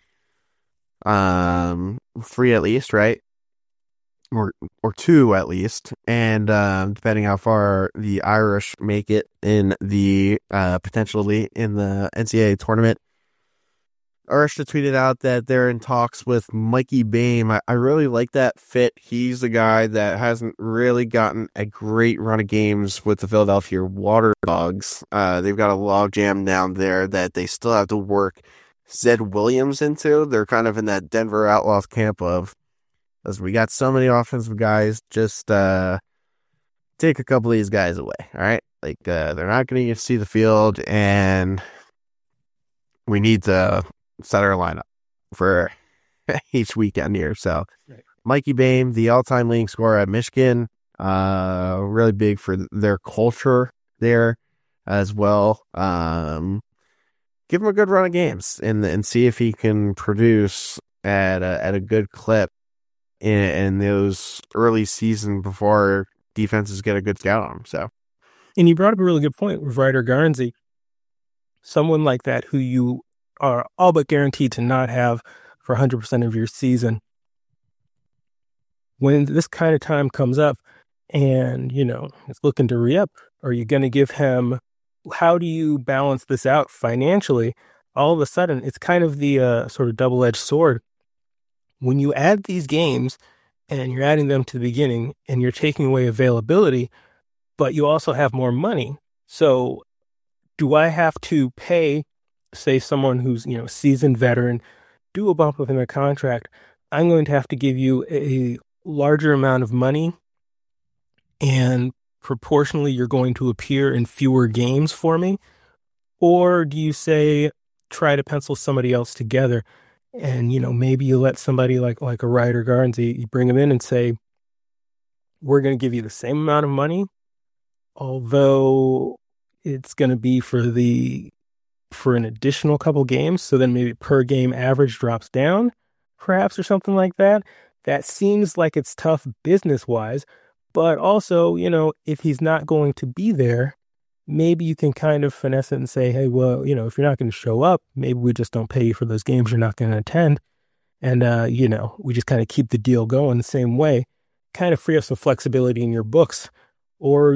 Three at least, right? Or two at least, and depending how far the Irish make it in the potentially in the NCAA tournament. Arishta tweeted out that they're in talks with Mikey Boehm. I really like that fit. He's the guy that hasn't really gotten a great run of games with the Philadelphia Water Dogs. They've got a logjam down there that they still have to work Zed Williams into. They're kind of in that Denver Outlaws camp of, As we got so many offensive guys, just take a couple of these guys away. All right, like they're not going to get to see the field, and we need to set our lineup for each weekend here. So, right. Mikey Boehm, the all-time leading scorer at Michigan, really big for their culture there as well. Give him a good run of games and see if he can produce at a good clip in those early season before defenses get a good scout on him. So, and you brought up a really good point with Ryder Garnsey, someone like that who you are all but guaranteed to not have for 100% of your season. When this kind of time comes up and, it's looking to re-up, are you going to give him, how do you balance this out financially? All of a sudden, it's kind of the sort of double-edged sword. When you add these games and you're adding them to the beginning and you're taking away availability, but you also have more money. So do I have to pay, say, someone who's, seasoned veteran, do a bump up in their contract? I'm going to have to give you a larger amount of money, and proportionally you're going to appear in fewer games for me? Or do you say, try to pencil somebody else together, and, maybe you let somebody like a Ryder Garnsey, you bring him in and say, we're going to give you the same amount of money, although it's going to be for an additional couple games. So then maybe per game average drops down, perhaps, or something like that. That seems like it's tough business-wise, but also, if he's not going to be there, maybe you can kind of finesse it and say, hey, well, if you're not going to show up, maybe we just don't pay you for those games you're not going to attend. And, we just kind of keep the deal going the same way, kind of free up some flexibility in your books. Or,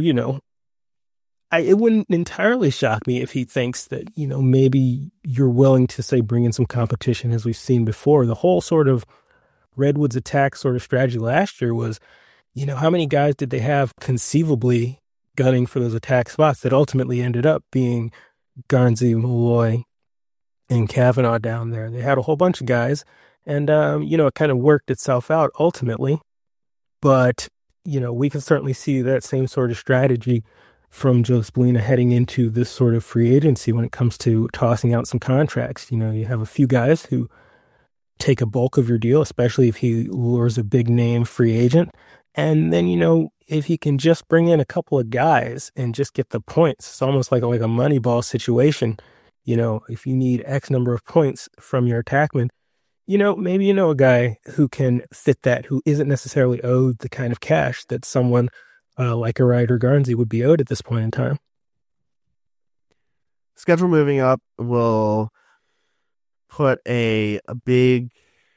it wouldn't entirely shock me if he thinks that, maybe you're willing to, say, bring in some competition, as we've seen before. The whole sort of Redwoods attack sort of strategy last year was, how many guys did they have conceivably gunning for those attack spots that ultimately ended up being Garnsey, Malloy, and Kavanaugh down there? They had a whole bunch of guys, and, it kind of worked itself out ultimately. But, we can certainly see that same sort of strategy from Joe Spallina heading into this sort of free agency when it comes to tossing out some contracts. You have a few guys who take a bulk of your deal, especially if he lures a big name free agent. And then, if he can just bring in a couple of guys and just get the points, it's almost like a Moneyball situation. If you need X number of points from your attackman, maybe a guy who can fit that, who isn't necessarily owed the kind of cash that someone like a Ryder Garnsey would be owed at this point in time. Schedule moving up will put a big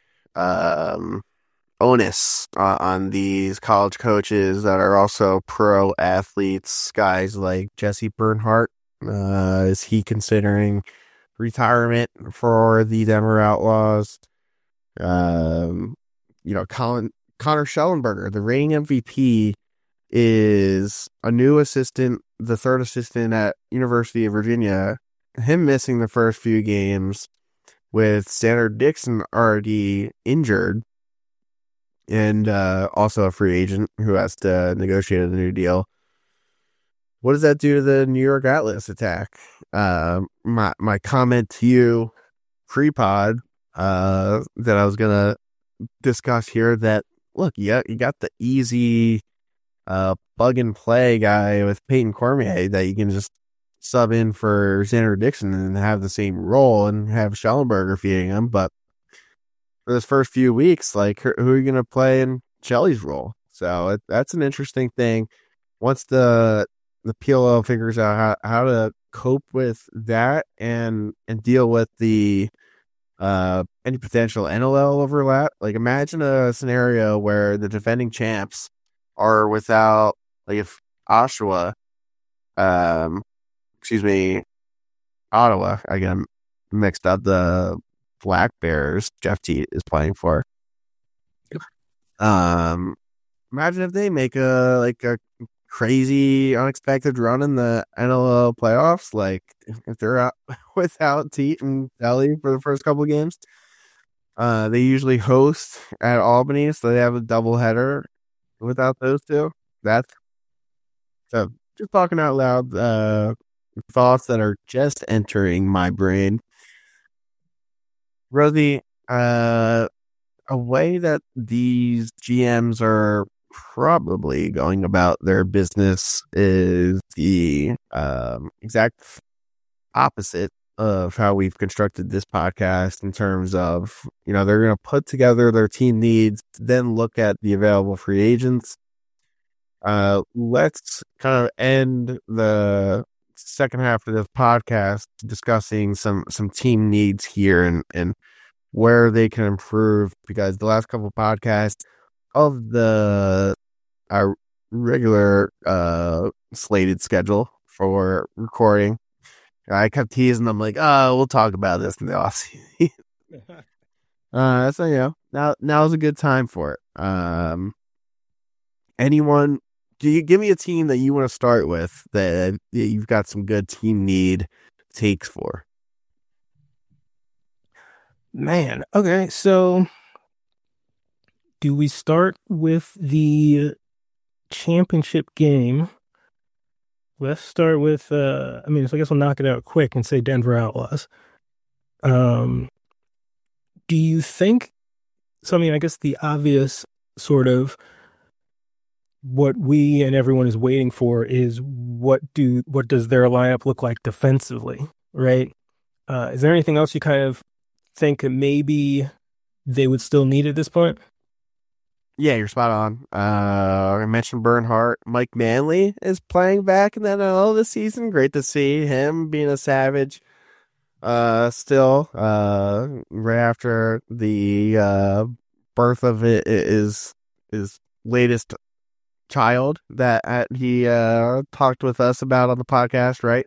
onus on these college coaches that are also pro athletes. Guys like Jesse Bernhardt, is he considering retirement for the Denver Outlaws? Connor Schellenberger, the reigning MVP, is a new assistant, the third assistant at University of Virginia. Him missing the first few games with Xander Dixon already injured, and also a free agent who has to negotiate a new deal. What does that do to the New York Atlas attack? My comment to you pre-pod that I was going to discuss here, that, look, you got the easy plug and play guy with Peyton Cormier that you can just sub in for Xander Dixon and have the same role and have Schellenberger feeding him. But for this first few weeks, who are you going to play in Shelley's role? So that's an interesting thing. Once the PLL figures out how to cope with that and deal with the any potential NLL overlap. Imagine a scenario where the defending champs are without, if Ottawa, I get mixed up, the Black Bears Jeff Teat is playing for. Imagine if they make a crazy unexpected run in the NLL playoffs, if they're out without Teat and Ellie for the first couple of games. They usually host at Albany, so they have a doubleheader without those two. That's so just talking out loud. Thoughts that are just entering my brain. Rosie, a way that these GMs are probably going about their business is the exact opposite of how we've constructed this podcast in terms of, they're going to put together their team needs, then look at the available free agents. Let's kind of end the second half of this podcast discussing some team needs here and where they can improve, because the last couple of podcasts of our regular slated schedule for recording, I kept teasing them like, oh, we'll talk about this in the offseason. So now's a good time for it. Anyone, do you give me a team that you want to start with that you've got some good team need takes for? Man, okay, so do we start with the championship game? Let's start with, so I guess we'll knock it out quick and say Denver Outlaws. Do you think, I guess the obvious sort of what we and everyone is waiting for is what does their lineup look like defensively, right? Is there anything else you kind of think maybe they would still need at this point? Yeah, you're spot on. I mentioned Bernhardt. Mike Manley is playing back in the NL this season. Great to see him being a Savage. Still, right after the birth of his latest child that he talked with us about on the podcast, right?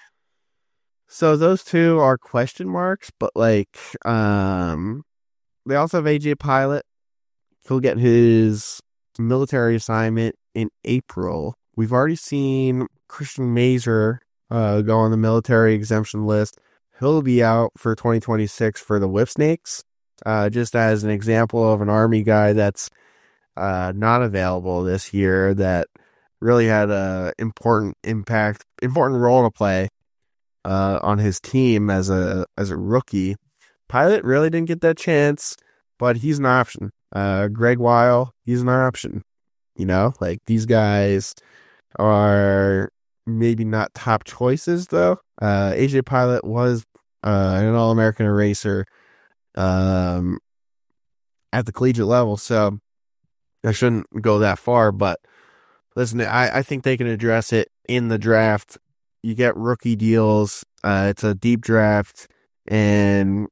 So those two are question marks, but they also have AJ Pilot. He'll get his military assignment in April. We've already seen Christian Mazer go on the military exemption list. He'll be out for 2026 for the Whipsnakes, just as an example of an Army guy that's not available this year that really had a important role to play on his team as a rookie. Pilot really didn't get that chance, but he's an option. Greg Weil, he's an option. These guys are maybe not top choices though. AJ Pilot was an All-American eraser at the collegiate level, so I shouldn't go that far. But listen, I think they can address it in the draft. You get rookie deals. It's a deep draft, and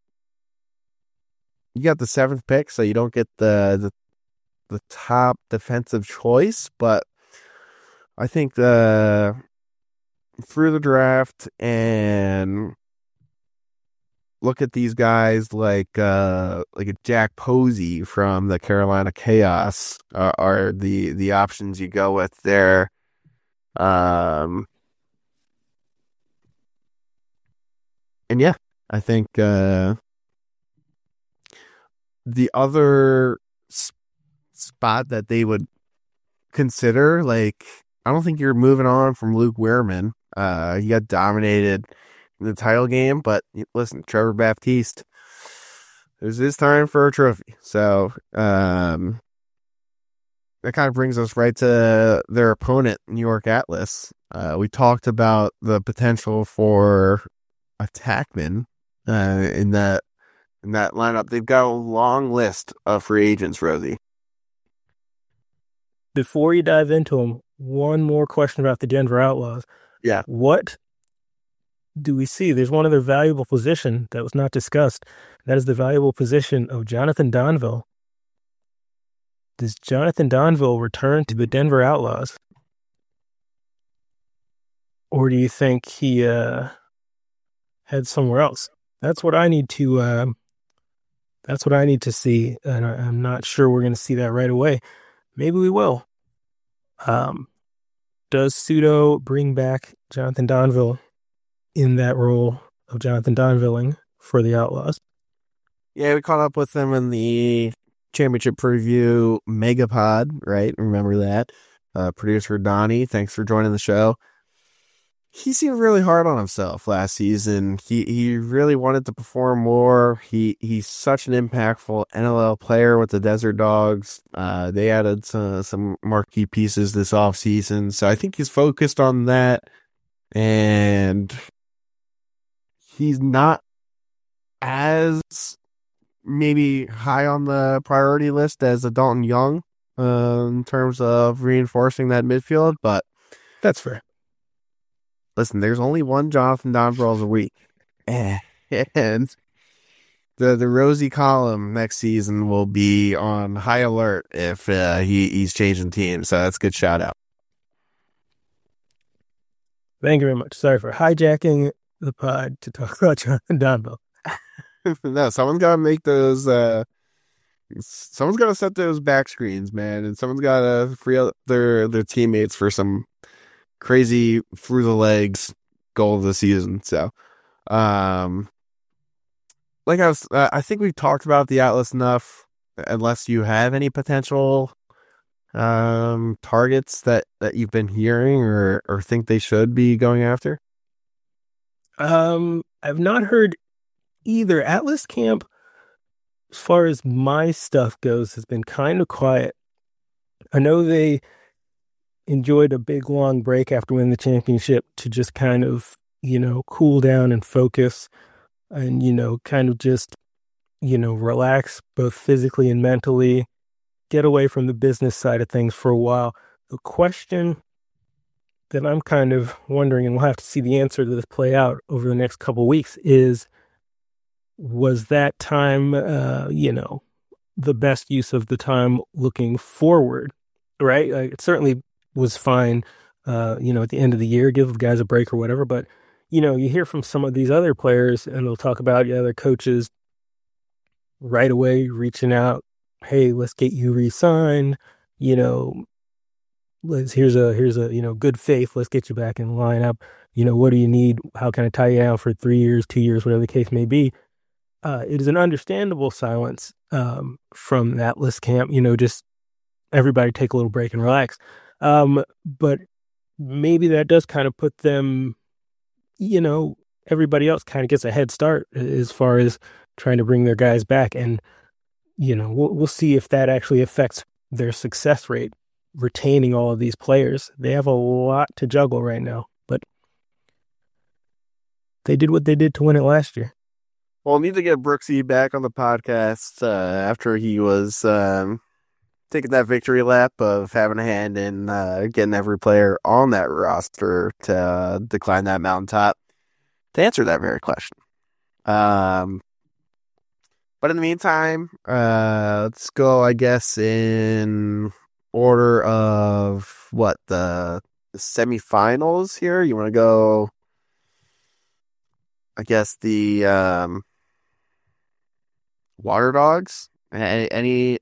you got the 7th pick, so you don't get the top defensive choice. But I think through the draft and look at these guys like a Jack Posey from the Carolina Chaos are the options you go with there. And yeah, I think the other spot that they would consider, I don't think you're moving on from Luke Wehrman. He got dominated in the title game, but listen, Trevor Baptiste, there's this time for a trophy. So that kind of brings us right to their opponent, New York Atlas. We talked about the potential for attackmen in that lineup. They've got a long list of free agents, Rosie. Before you dive into them, one more question about the Denver Outlaws. Yeah. What do we see? There's one other valuable position that was not discussed. That is the valuable position of Jonathan Donville. Does Jonathan Donville return to the Denver Outlaws? Or do you think he heads somewhere else? That's what I need to see, and I'm not sure we're going to see that right away. Maybe we will. Does Pseudo bring back Jonathan Donville in that role of Jonathan Donvilling for the Outlaws? Yeah, we caught up with him in the championship preview Megapod, right? Remember that? Producer Donnie, thanks for joining the show. He seemed really hard on himself last season. He really wanted to perform more. He's such an impactful NLL player with the Desert Dogs. They added some marquee pieces this offseason, so I think he's focused on that. And he's not as maybe high on the priority list as a Dalton Young in terms of reinforcing that midfield, but That's fair. listen, there's only one Jonathan Donbrals a week. And the Rosie column next season will be on high alert if he's changing teams. So that's a good shout out. Thank you very much. Sorry for hijacking the pod to talk about Jonathan Donville. No, someone's got to make those. Someone's got to set those back screens, man, and someone's got to free up their teammates for some crazy through the legs goal of the season. So, I think we've talked about the Atlas enough. Unless you have any potential targets that you've been hearing or think they should be going after. I've not heard either. Atlas camp, as far as my stuff goes, has been kind of quiet. I know they enjoyed a big long break after winning the championship to just kind of, cool down and focus and, kind of just, relax both physically and mentally, get away from the business side of things for a while. The question that I'm kind of wondering, and we'll have to see the answer to this play out over the next couple of weeks, is was that time, the best use of the time looking forward, right? It certainly was fine, at the end of the year, give guys a break or whatever. But, you hear from some of these other players and they'll talk about, their coaches right away reaching out. Hey, let's get you re-signed. Here's a good faith. Let's get you back in the lineup. What do you need? How can I tie you down for 3 years, 2 years, whatever the case may be? It is an understandable silence from that list camp. Just everybody take a little break and relax. But maybe that does kind of put them, everybody else kind of gets a head start as far as trying to bring their guys back. And, we'll see if that actually affects their success rate, retaining all of these players. They have a lot to juggle right now, but they did what they did to win it last year. Well, need to get Brooksy back on the podcast after he was taking that victory lap of having a hand in getting every player on that roster to decline that mountaintop to answer that very question. But in the meantime, let's go, I guess, in order of what the semifinals here. You want to go, I guess, the Water Dogs? Any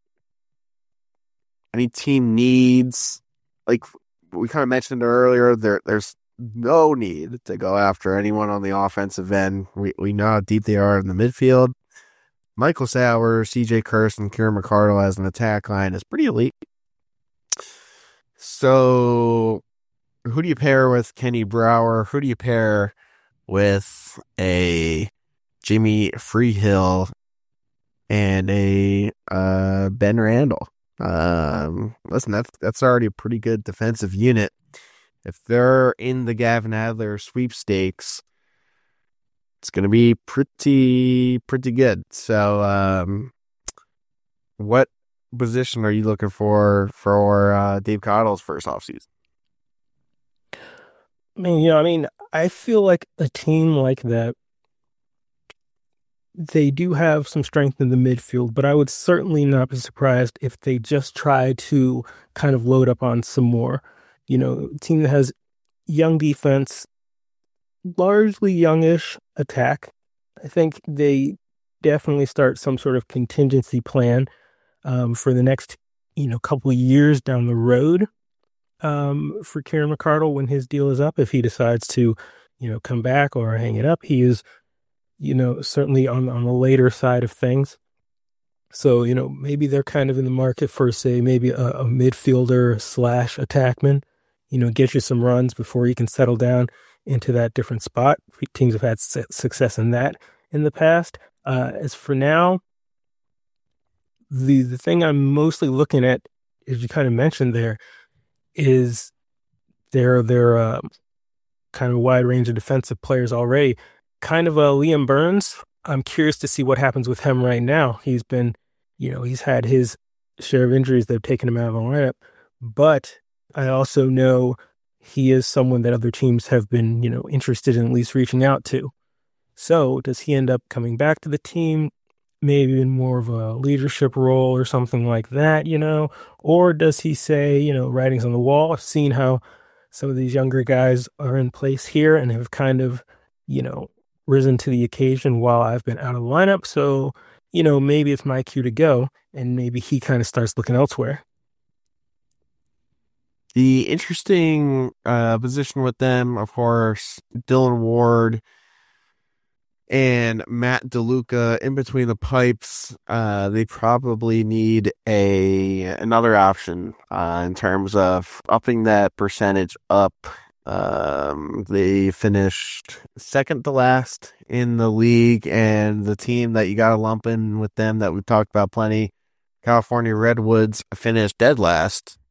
team needs, like we kind of mentioned earlier, there's no need to go after anyone on the offensive end. We know how deep they are in the midfield. Michael Sauer, CJ Kirsten, Kieran McCardle as an attack line is pretty elite. So who do you pair with Kenny Brower? Who do you pair with a Jimmy Freehill and a Ben Randall? Listen, that's already a pretty good defensive unit. If they're in the Gavin Adler sweepstakes, it's going to be pretty good. So, what position are you looking for Dave Cottle's first offseason? I feel like a team like that, they do have some strength in the midfield, but I would certainly not be surprised if they just try to kind of load up on some more. A team that has young defense, largely youngish attack. I think they definitely start some sort of contingency plan for the next, couple of years down the road for Kieran McCardle when his deal is up. If he decides to, come back or hang it up, he is certainly on the later side of things. So, maybe they're kind of in the market for, say, maybe a midfielder / attackman, get you some runs before you can settle down into that different spot. Teams have had success in that in the past. As for now, the thing I'm mostly looking at, as you kind of mentioned there, is their kind of wide range of defensive players already. Kind of Liam Burns. I'm curious to see what happens with him right now. He's been, he's had his share of injuries that have taken him out of the lineup, but I also know he is someone that other teams have been, interested in at least reaching out to. So does he end up coming back to the team, maybe in more of a leadership role or something like that, or does he say, writing's on the wall? I've seen how some of these younger guys are in place here and have kind of, risen to the occasion while I've been out of the lineup. So, maybe it's my cue to go, and maybe he kind of starts looking elsewhere. The interesting position with them, of course, Dylan Ward and Matt DeLuca in between the pipes. They probably need another option in terms of upping that percentage up. They finished second to last in the league, and the team that you got to lump in with them that we've talked about plenty, California Redwoods, finished dead last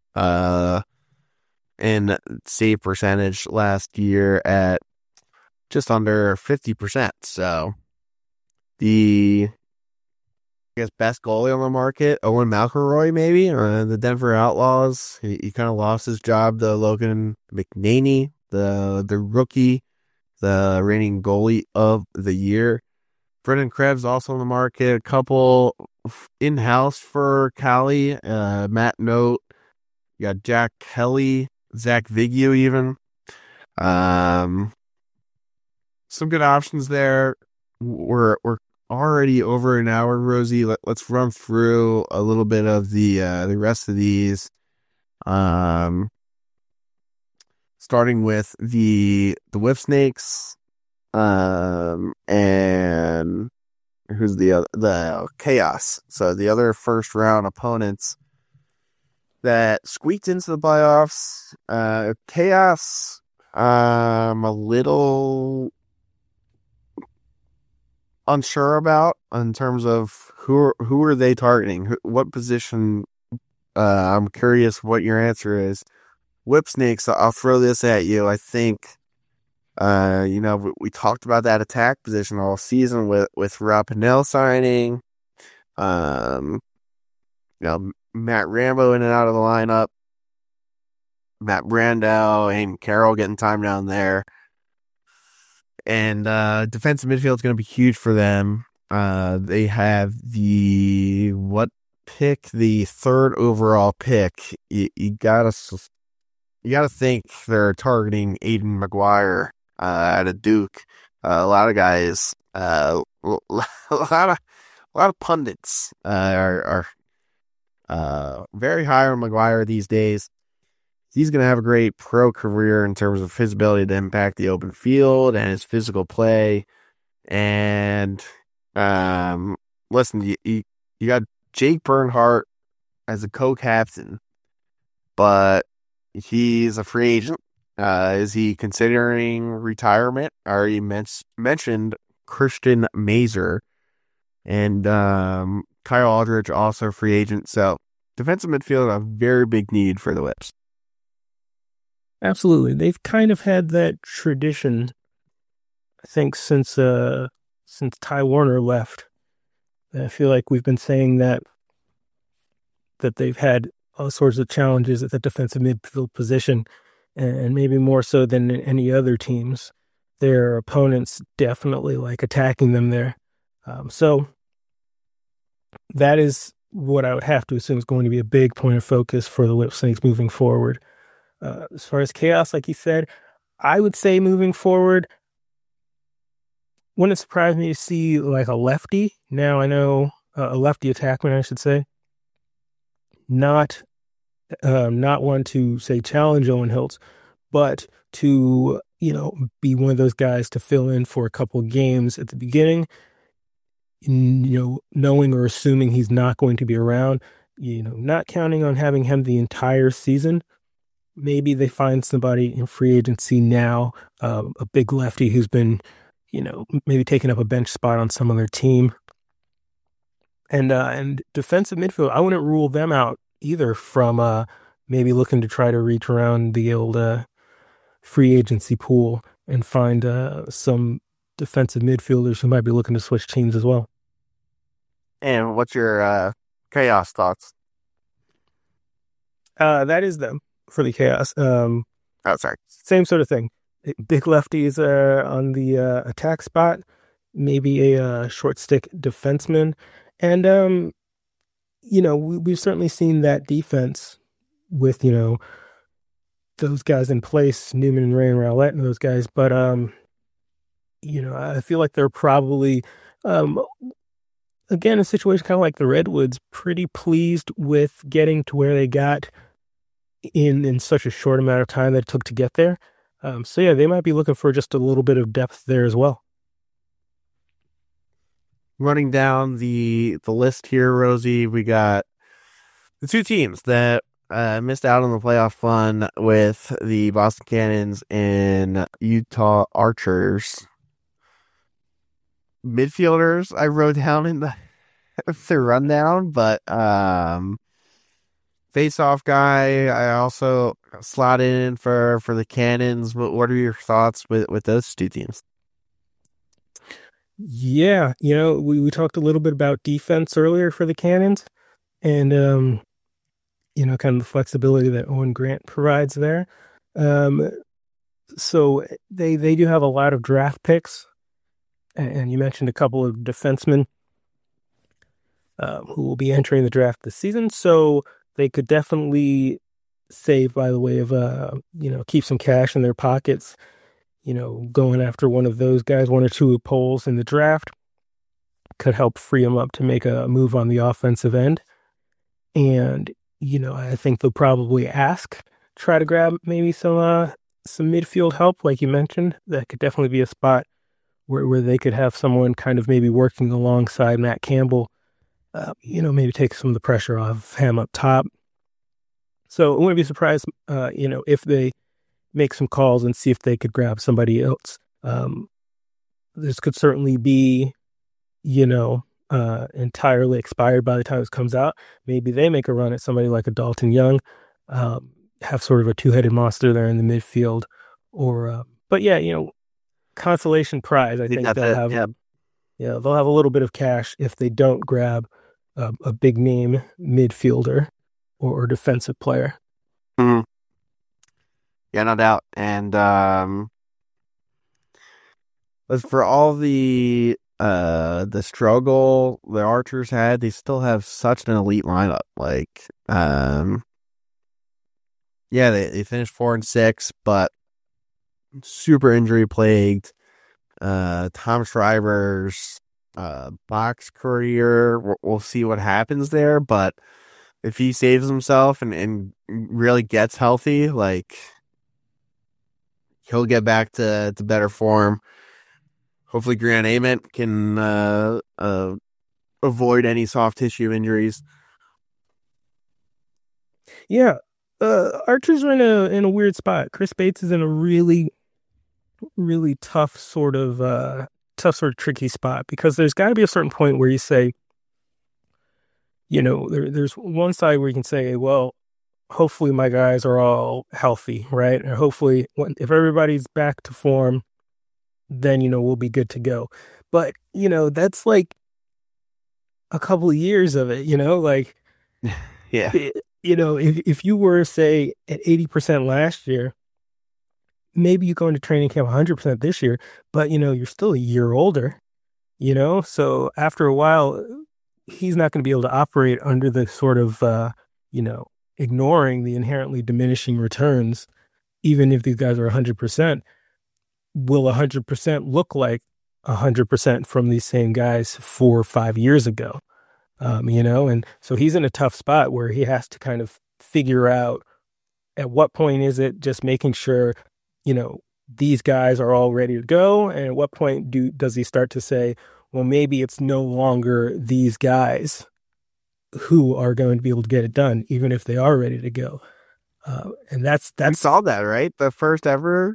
in save percentage last year at just under 50%. So the, best goalie on the market, Owen McElroy, maybe, the Denver Outlaws. He kind of lost his job to Logan McNaney, the rookie, the reigning goalie of the year. Brendan Krebs also on the market. A couple in-house for Cali. Matt Note. You got Jack Kelly, Zach Vigio even. Some good options there. We're already over an hour, Rosie. Let's run through a little bit of the rest of these. Starting with the Whip Snakes, and who's the Chaos. So the other first round opponents that squeaked into the playoffs. Chaos, a little unsure about in terms of who are they targeting, what position. I'm curious what your answer is. Whip Snakes, I'll throw this at you. I think we talked about that attack position all season with Rob Pannell signing, Matt Rambo in and out of the lineup, Matt Brandau, and Carroll getting time down there. And defensive midfield is going to be huge for them. They have the third overall pick. You gotta think they're targeting Aiden McGuire at a Duke. A lot of guys, a lot of pundits are very high on McGuire these days. He's going to have a great pro career in terms of his ability to impact the open field and his physical play. And listen, you got Jake Bernhardt as a co-captain, but he's a free agent. Is he considering retirement? I already mentioned Christian Mazer, and Kyle Aldridge, also a free agent. So defensive midfield, a very big need for the Whips. Absolutely. They've kind of had that tradition, I think, since Ty Warner left. I feel like we've been saying that they've had all sorts of challenges at the defensive midfield position, and maybe more so than any other teams. Their opponents definitely like attacking them there. So that is what I would have to assume is going to be a big point of focus for the Whip Snakes moving forward. As far as Chaos, like you said, I would say moving forward, wouldn't surprise me to see like a lefty. Now I know a lefty attackman, I should say. Not one to say challenge Owen Hiltz, but to be one of those guys to fill in for a couple of games at the beginning, knowing or assuming he's not going to be around, not counting on having him the entire season. Maybe they find somebody in free agency now, a big lefty who's been, maybe taking up a bench spot on some other team. And defensive midfield, I wouldn't rule them out either from maybe looking to try to reach around the old free agency pool and find some defensive midfielders who might be looking to switch teams as well. And what's your Chaos thoughts? That is them for the Chaos. Sorry. Same sort of thing. Big lefties on the attack spot, maybe a short stick defenseman. And, we've certainly seen that defense with, those guys in place, Newman and Ray and Rowlett and those guys. But, I feel like they're probably, again, a situation kind of like the Redwoods, pretty pleased with getting to where they got in such a short amount of time that it took to get there. So, yeah, they might be looking for just a little bit of depth there as well. Running down the list here, Rosie, we got the two teams that missed out on the playoff fun with the Boston Cannons and Utah Archers. Midfielders I wrote down in the rundown, but face-off guy I also slotted in for the Cannons. What are your thoughts with those two teams? Yeah, we talked a little bit about defense earlier for the Cannons, and kind of the flexibility that Owen Grant provides there. So they do have a lot of draft picks, and you mentioned a couple of defensemen who will be entering the draft this season. So they could definitely save by the way of keep some cash in their pockets. Going after one of those guys, one or two polls in the draft could help free them up to make a move on the offensive end. And, I think they'll probably try to grab maybe some midfield help, like you mentioned. That could definitely be a spot where they could have someone kind of maybe working alongside Matt Campbell, maybe take some of the pressure off him up top. So I wouldn't be surprised, if they make some calls and see if they could grab somebody else. This could certainly be, entirely expired by the time this comes out. Maybe they make a run at somebody like a Dalton Young, have sort of a two-headed monster there in the midfield. But yeah, consolation prize. I think they'll have. Yeah, they'll have a little bit of cash if they don't grab a big name midfielder or defensive player. Mm-hmm. Yeah, no doubt. And as for all the struggle the Archers had, they still have such an elite lineup. Like, they finished 4-6, but super injury plagued. Tom Shriver's box career, we'll see what happens there. But if he saves himself and really gets healthy, like, he'll get back to better form. Hopefully Grant Ament can avoid any soft tissue injuries. Yeah. Archers are in a weird spot. Chris Bates is in a really, really tough sort of tricky spot, because there's got to be a certain point where you say, there's one side where you can say, well, hopefully my guys are all healthy, right? And hopefully if everybody's back to form, then, we'll be good to go. But, that's like a couple of years of it, like, yeah, if you were, say, at 80% last year, maybe you go into training camp 100% this year, but, you're still a year older, so after a while, he's not going to be able to operate under the sort of, ignoring the inherently diminishing returns, even if these guys are 100%. Will 100% look like 100% from these same guys 4 or 5 years ago? And so he's in a tough spot where he has to kind of figure out at what point is it just making sure, these guys are all ready to go? And at what point does he start to say, well, maybe it's no longer these guys who are going to be able to get it done, even if they are ready to go? And that's We saw that, right? The first ever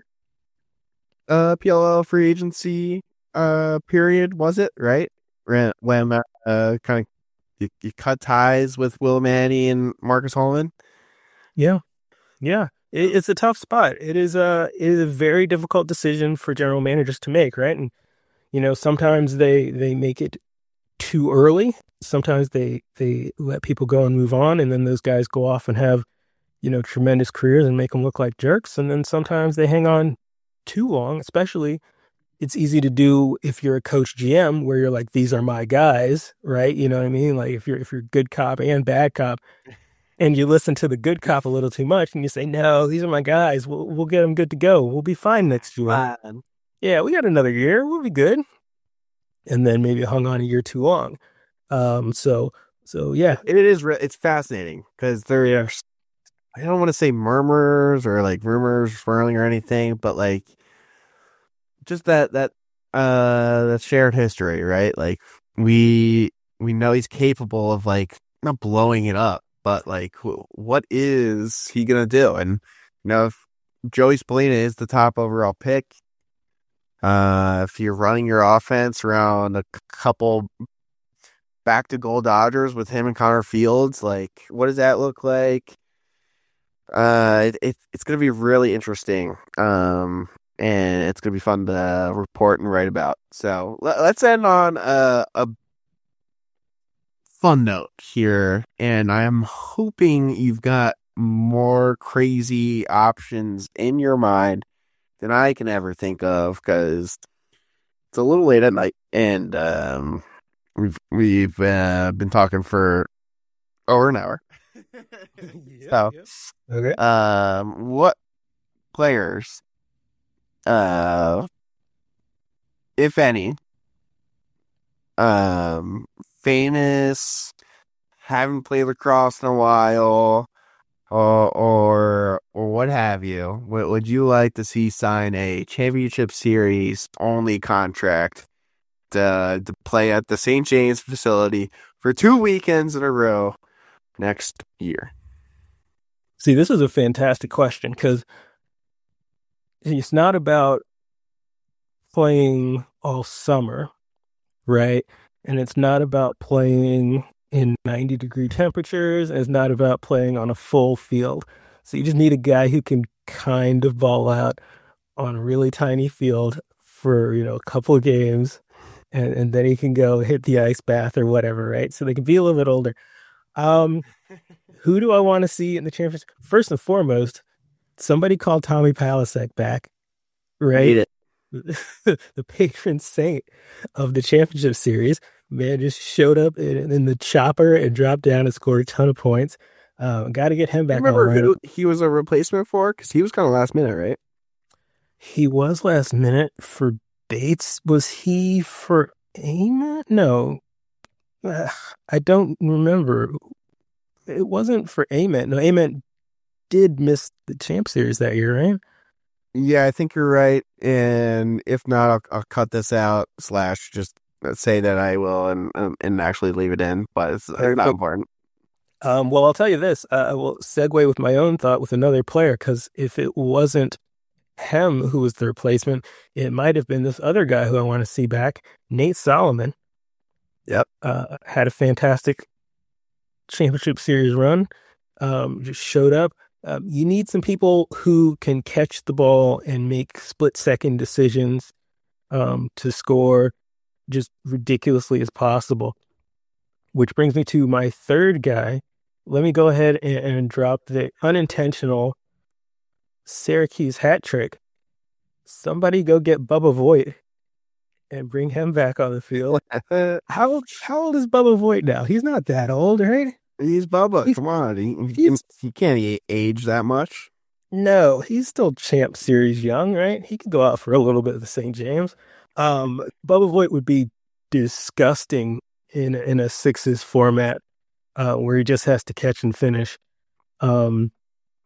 PLL free agency period, was it, right? When kind of you cut ties with Will Manny and Marcus Holman. Yeah. It's a tough spot. It is a very difficult decision for general managers to make, right? And sometimes they make it too early. Sometimes they let people go and move on, and then those guys go off and have tremendous careers and make them look like jerks. And then sometimes they hang on too long. Especially, it's easy to do if you're a coach GM, where you're like, these are my guys, right? You know what I mean? Like if you're good cop and bad cop, and you listen to the good cop a little too much, and you say, no, these are my guys. We'll get them good to go. We'll be fine next year. Man. Yeah, we got another year. We'll be good. And then maybe hung on a year too long. So yeah, it's fascinating because there's, I don't want to say murmurs or like rumors swirling or anything, but like just that shared history, right? Like we know he's capable of like not blowing it up, but like what is he gonna do? And if Joey Spallina is the top overall pick, if you're running your offense around a couple back to goal Dodgers with him and Connor Fields, like what does that look like? It's going to be really interesting, and it's going to be fun to report and write about. So let's end on a fun note here, and I am hoping you've got more crazy options in your mind than I can ever think of, because it's a little late at night, and we've been talking for over an hour. Okay. What players, if any, famous, haven't played lacrosse in a while, or what have you, would you like to see sign a championship series only contract to play at the St. James facility for 2 weekends in a row next year? See, this is a fantastic question, because it's not about playing all summer, right? And it's not about playing in 90-degree temperatures. And it's not about playing on a full field. So you just need a guy who can kind of ball out on a really tiny field for, a couple of games, and then he can go hit the ice bath or whatever, right? So they can be a little bit older. Who do I want to see in the championship? First and foremost, somebody called Tommy Palasek back, right? The patron saint of the championship series. Man just showed up in the chopper and dropped down and scored a ton of points. Got to get him back. Remember who he was a replacement for? Because he was kind of last minute, right? He was last minute for Bates. Was he for Ament? No. I don't remember. It wasn't for Ament. No, Ament did miss the champ series that year, right? Yeah, I think you're right. And if not, I'll cut this out / just say that I will and actually leave it in. But it's not important. Well, I'll tell you this. I will segue with my own thought with another player, because if it wasn't him who was the replacement, it might have been this other guy who I want to see back, Nate Solomon. Yep. Had a fantastic championship series run. Just showed up. You need some people who can catch the ball and make split-second decisions to score just ridiculously as possible. Which brings me to my third guy. Let me go ahead and drop the unintentional Syracuse hat trick. Somebody go get Bubba Voigt and bring him back on the field. How old is Bubba Voigt now? He's not that old, right? He's Bubba. Come on. He can't age that much. No, he's still champ series young, right? He could go out for a little bit of the St. James. Bubba Voigt would be disgusting in a sixes format where he just has to catch and finish.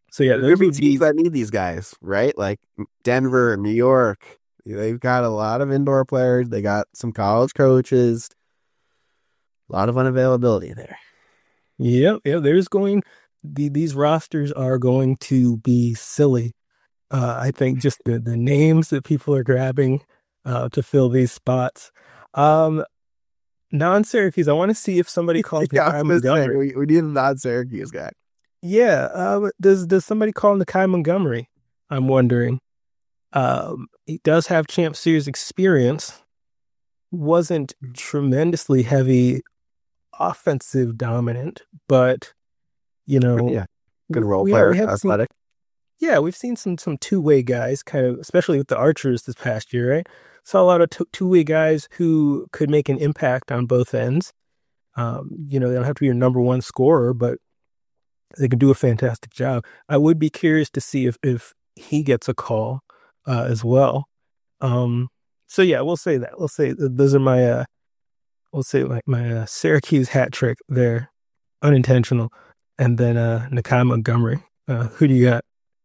So yeah, There'd be teams that need these guys, right? Like Denver, New York. They've got a lot of indoor players. They got some college coaches. A lot of unavailability there. Yeah. These rosters are going to be silly. I think just the names that people are grabbing to fill these spots. Non-Syracuse, I want to see if somebody calls Nakai Montgomery. We need a non-Syracuse guy. Yeah. Does somebody call Nakai Montgomery? I'm wondering. He does have Champ Series experience. Wasn't tremendously heavy offensive dominant, but Yeah, good role player, athletic. We've seen some two-way guys, kind of, especially with the Archers this past year, right? Saw a lot of two-way guys who could make an impact on both ends. They don't have to be your number one scorer, but they can do a fantastic job. I would be curious to see if he gets a call as well. So yeah, we'll say that. We'll say those are my my Syracuse hat trick there, unintentional, and then Nakai Montgomery. Who do you got?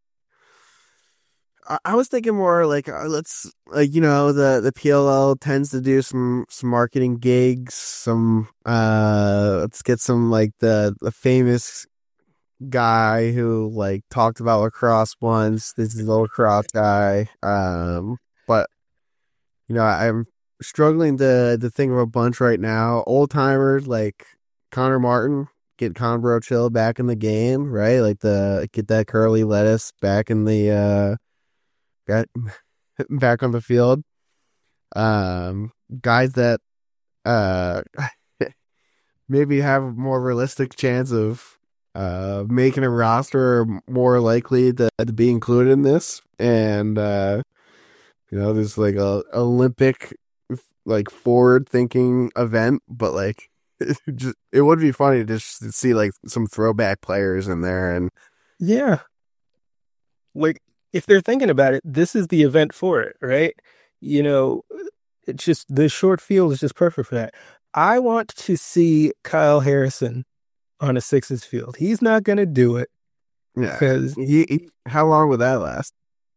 I was thinking more like let's the PLL tends to do some marketing gigs. Let's get some like the famous guy who like talked about lacrosse once. This is the lacrosse guy. But I'm struggling to think of a bunch right now. Old timers like Connor Martin, get Conbro Chill back in the game, right? Like get that curly lettuce back in the back on the field. Guys that maybe have a more realistic chance of making a roster, are more likely to be included in this. And there's like a Olympic like forward thinking event, but like it would be funny to just see like some throwback players in there. And yeah, like if they're thinking about it, this is the event for it, right? It's just the short field is just perfect for that. I want to see Kyle Harrison on a Sixers field. He's not going to do it. Yeah, because how long would that last?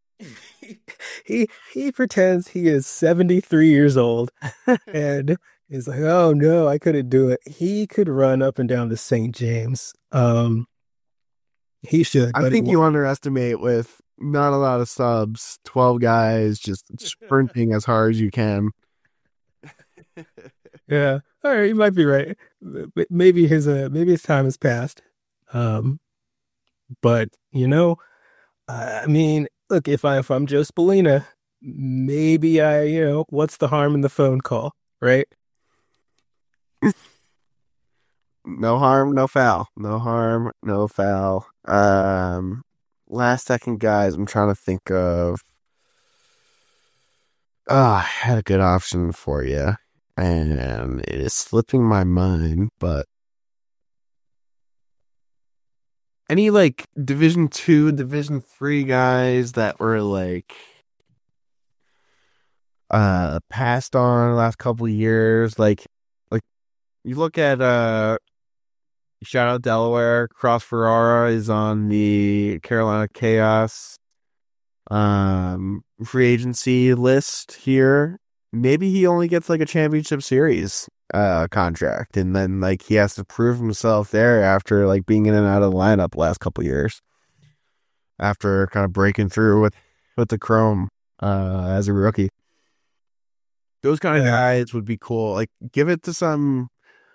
He pretends he is 73 years old and is like, oh no, I couldn't do it. He could run up and down the St. James. He should. I think you underestimate with not a lot of subs, 12 guys just sprinting as hard as you can. Yeah. All right, you might be right. Maybe his time has passed. But I mean, look, if I'm Joe Spallina, maybe what's the harm in the phone call, right? No harm, no foul. No harm, no foul. Last second guys, I'm trying to think of. I had a good option for you, and it is slipping my mind, but any like Division 2, Division 3 guys that were like passed on the last couple of years, like you look at shout out Delaware, Cross Ferrara is on the Carolina Chaos free agency list here. Maybe he only gets like a championship series contract, and then like he has to prove himself there after like being in and out of the lineup the last couple years, after kind of breaking through with the Chrome as a rookie. Those kind of guys would be cool. Like give it to some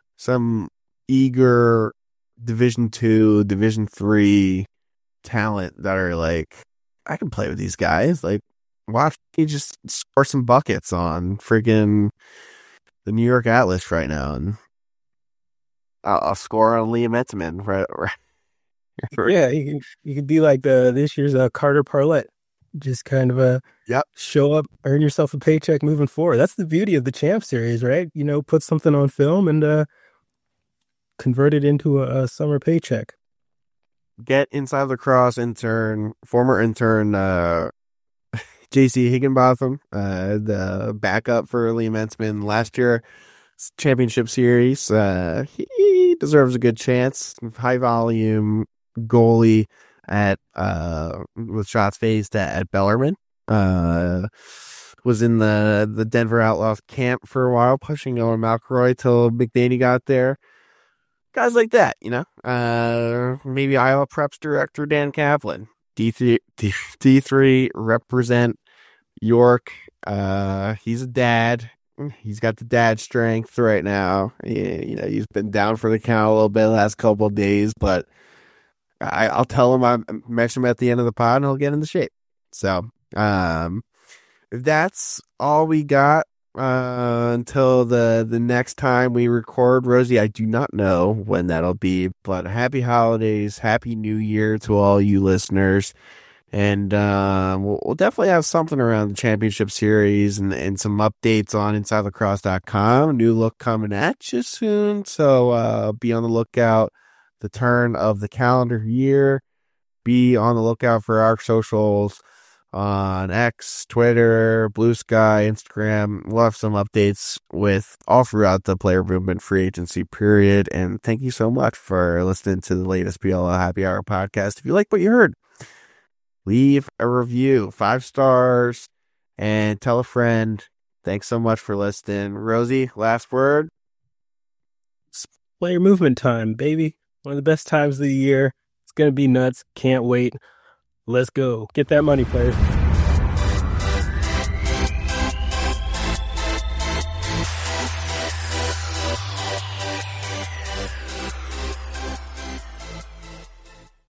eager Division 2, Division 3 talent that are like, I can play with these guys. Like, watch me just score some buckets on friggin' the New York Atlas right now, and I'll score on Liam Etzeman. Right. Yeah, you could be like this year's Carter Parlett. Just kind of show up, earn yourself a paycheck moving forward. That's the beauty of the Champ Series, right? Put something on film and convert it into a summer paycheck. Get Inside Lacrosse former intern, JC Higginbotham, the backup for Liam Etzeman last year championship series. He deserves a good chance. High volume goalie. at with shots faced at Bellarmine. Was in the Denver Outlaws camp for a while, pushing Owen McElroy till McNaney got there. Guys like that, maybe Iowa Preps director Dan Kaplan, D3 represent York. He's a dad. He's got the dad strength right now. He's been down for the count a little bit the last couple of days, but I'll tell him I mention him at the end of the pod and he'll get into shape. So, that's all we got until the next time we record. Rosie, I do not know when that'll be, but happy holidays, happy new year to all you listeners. And we'll definitely have something around the championship series and some updates on InsideLacrosse.com. New look coming at you soon, so be on the lookout. The turn of the calendar year. Be on the lookout for our socials on X, Twitter, Blue Sky, Instagram. We'll have some updates with all throughout the player movement free agency period. And thank you so much for listening to the latest PLL Happy Hour podcast. If you like what you heard, leave a review, 5 stars, and tell a friend. Thanks so much for listening. Rosie, last word? It's player movement time, baby. One of the best times of the year. It's going to be nuts. Can't wait. Let's go. Get that money, players.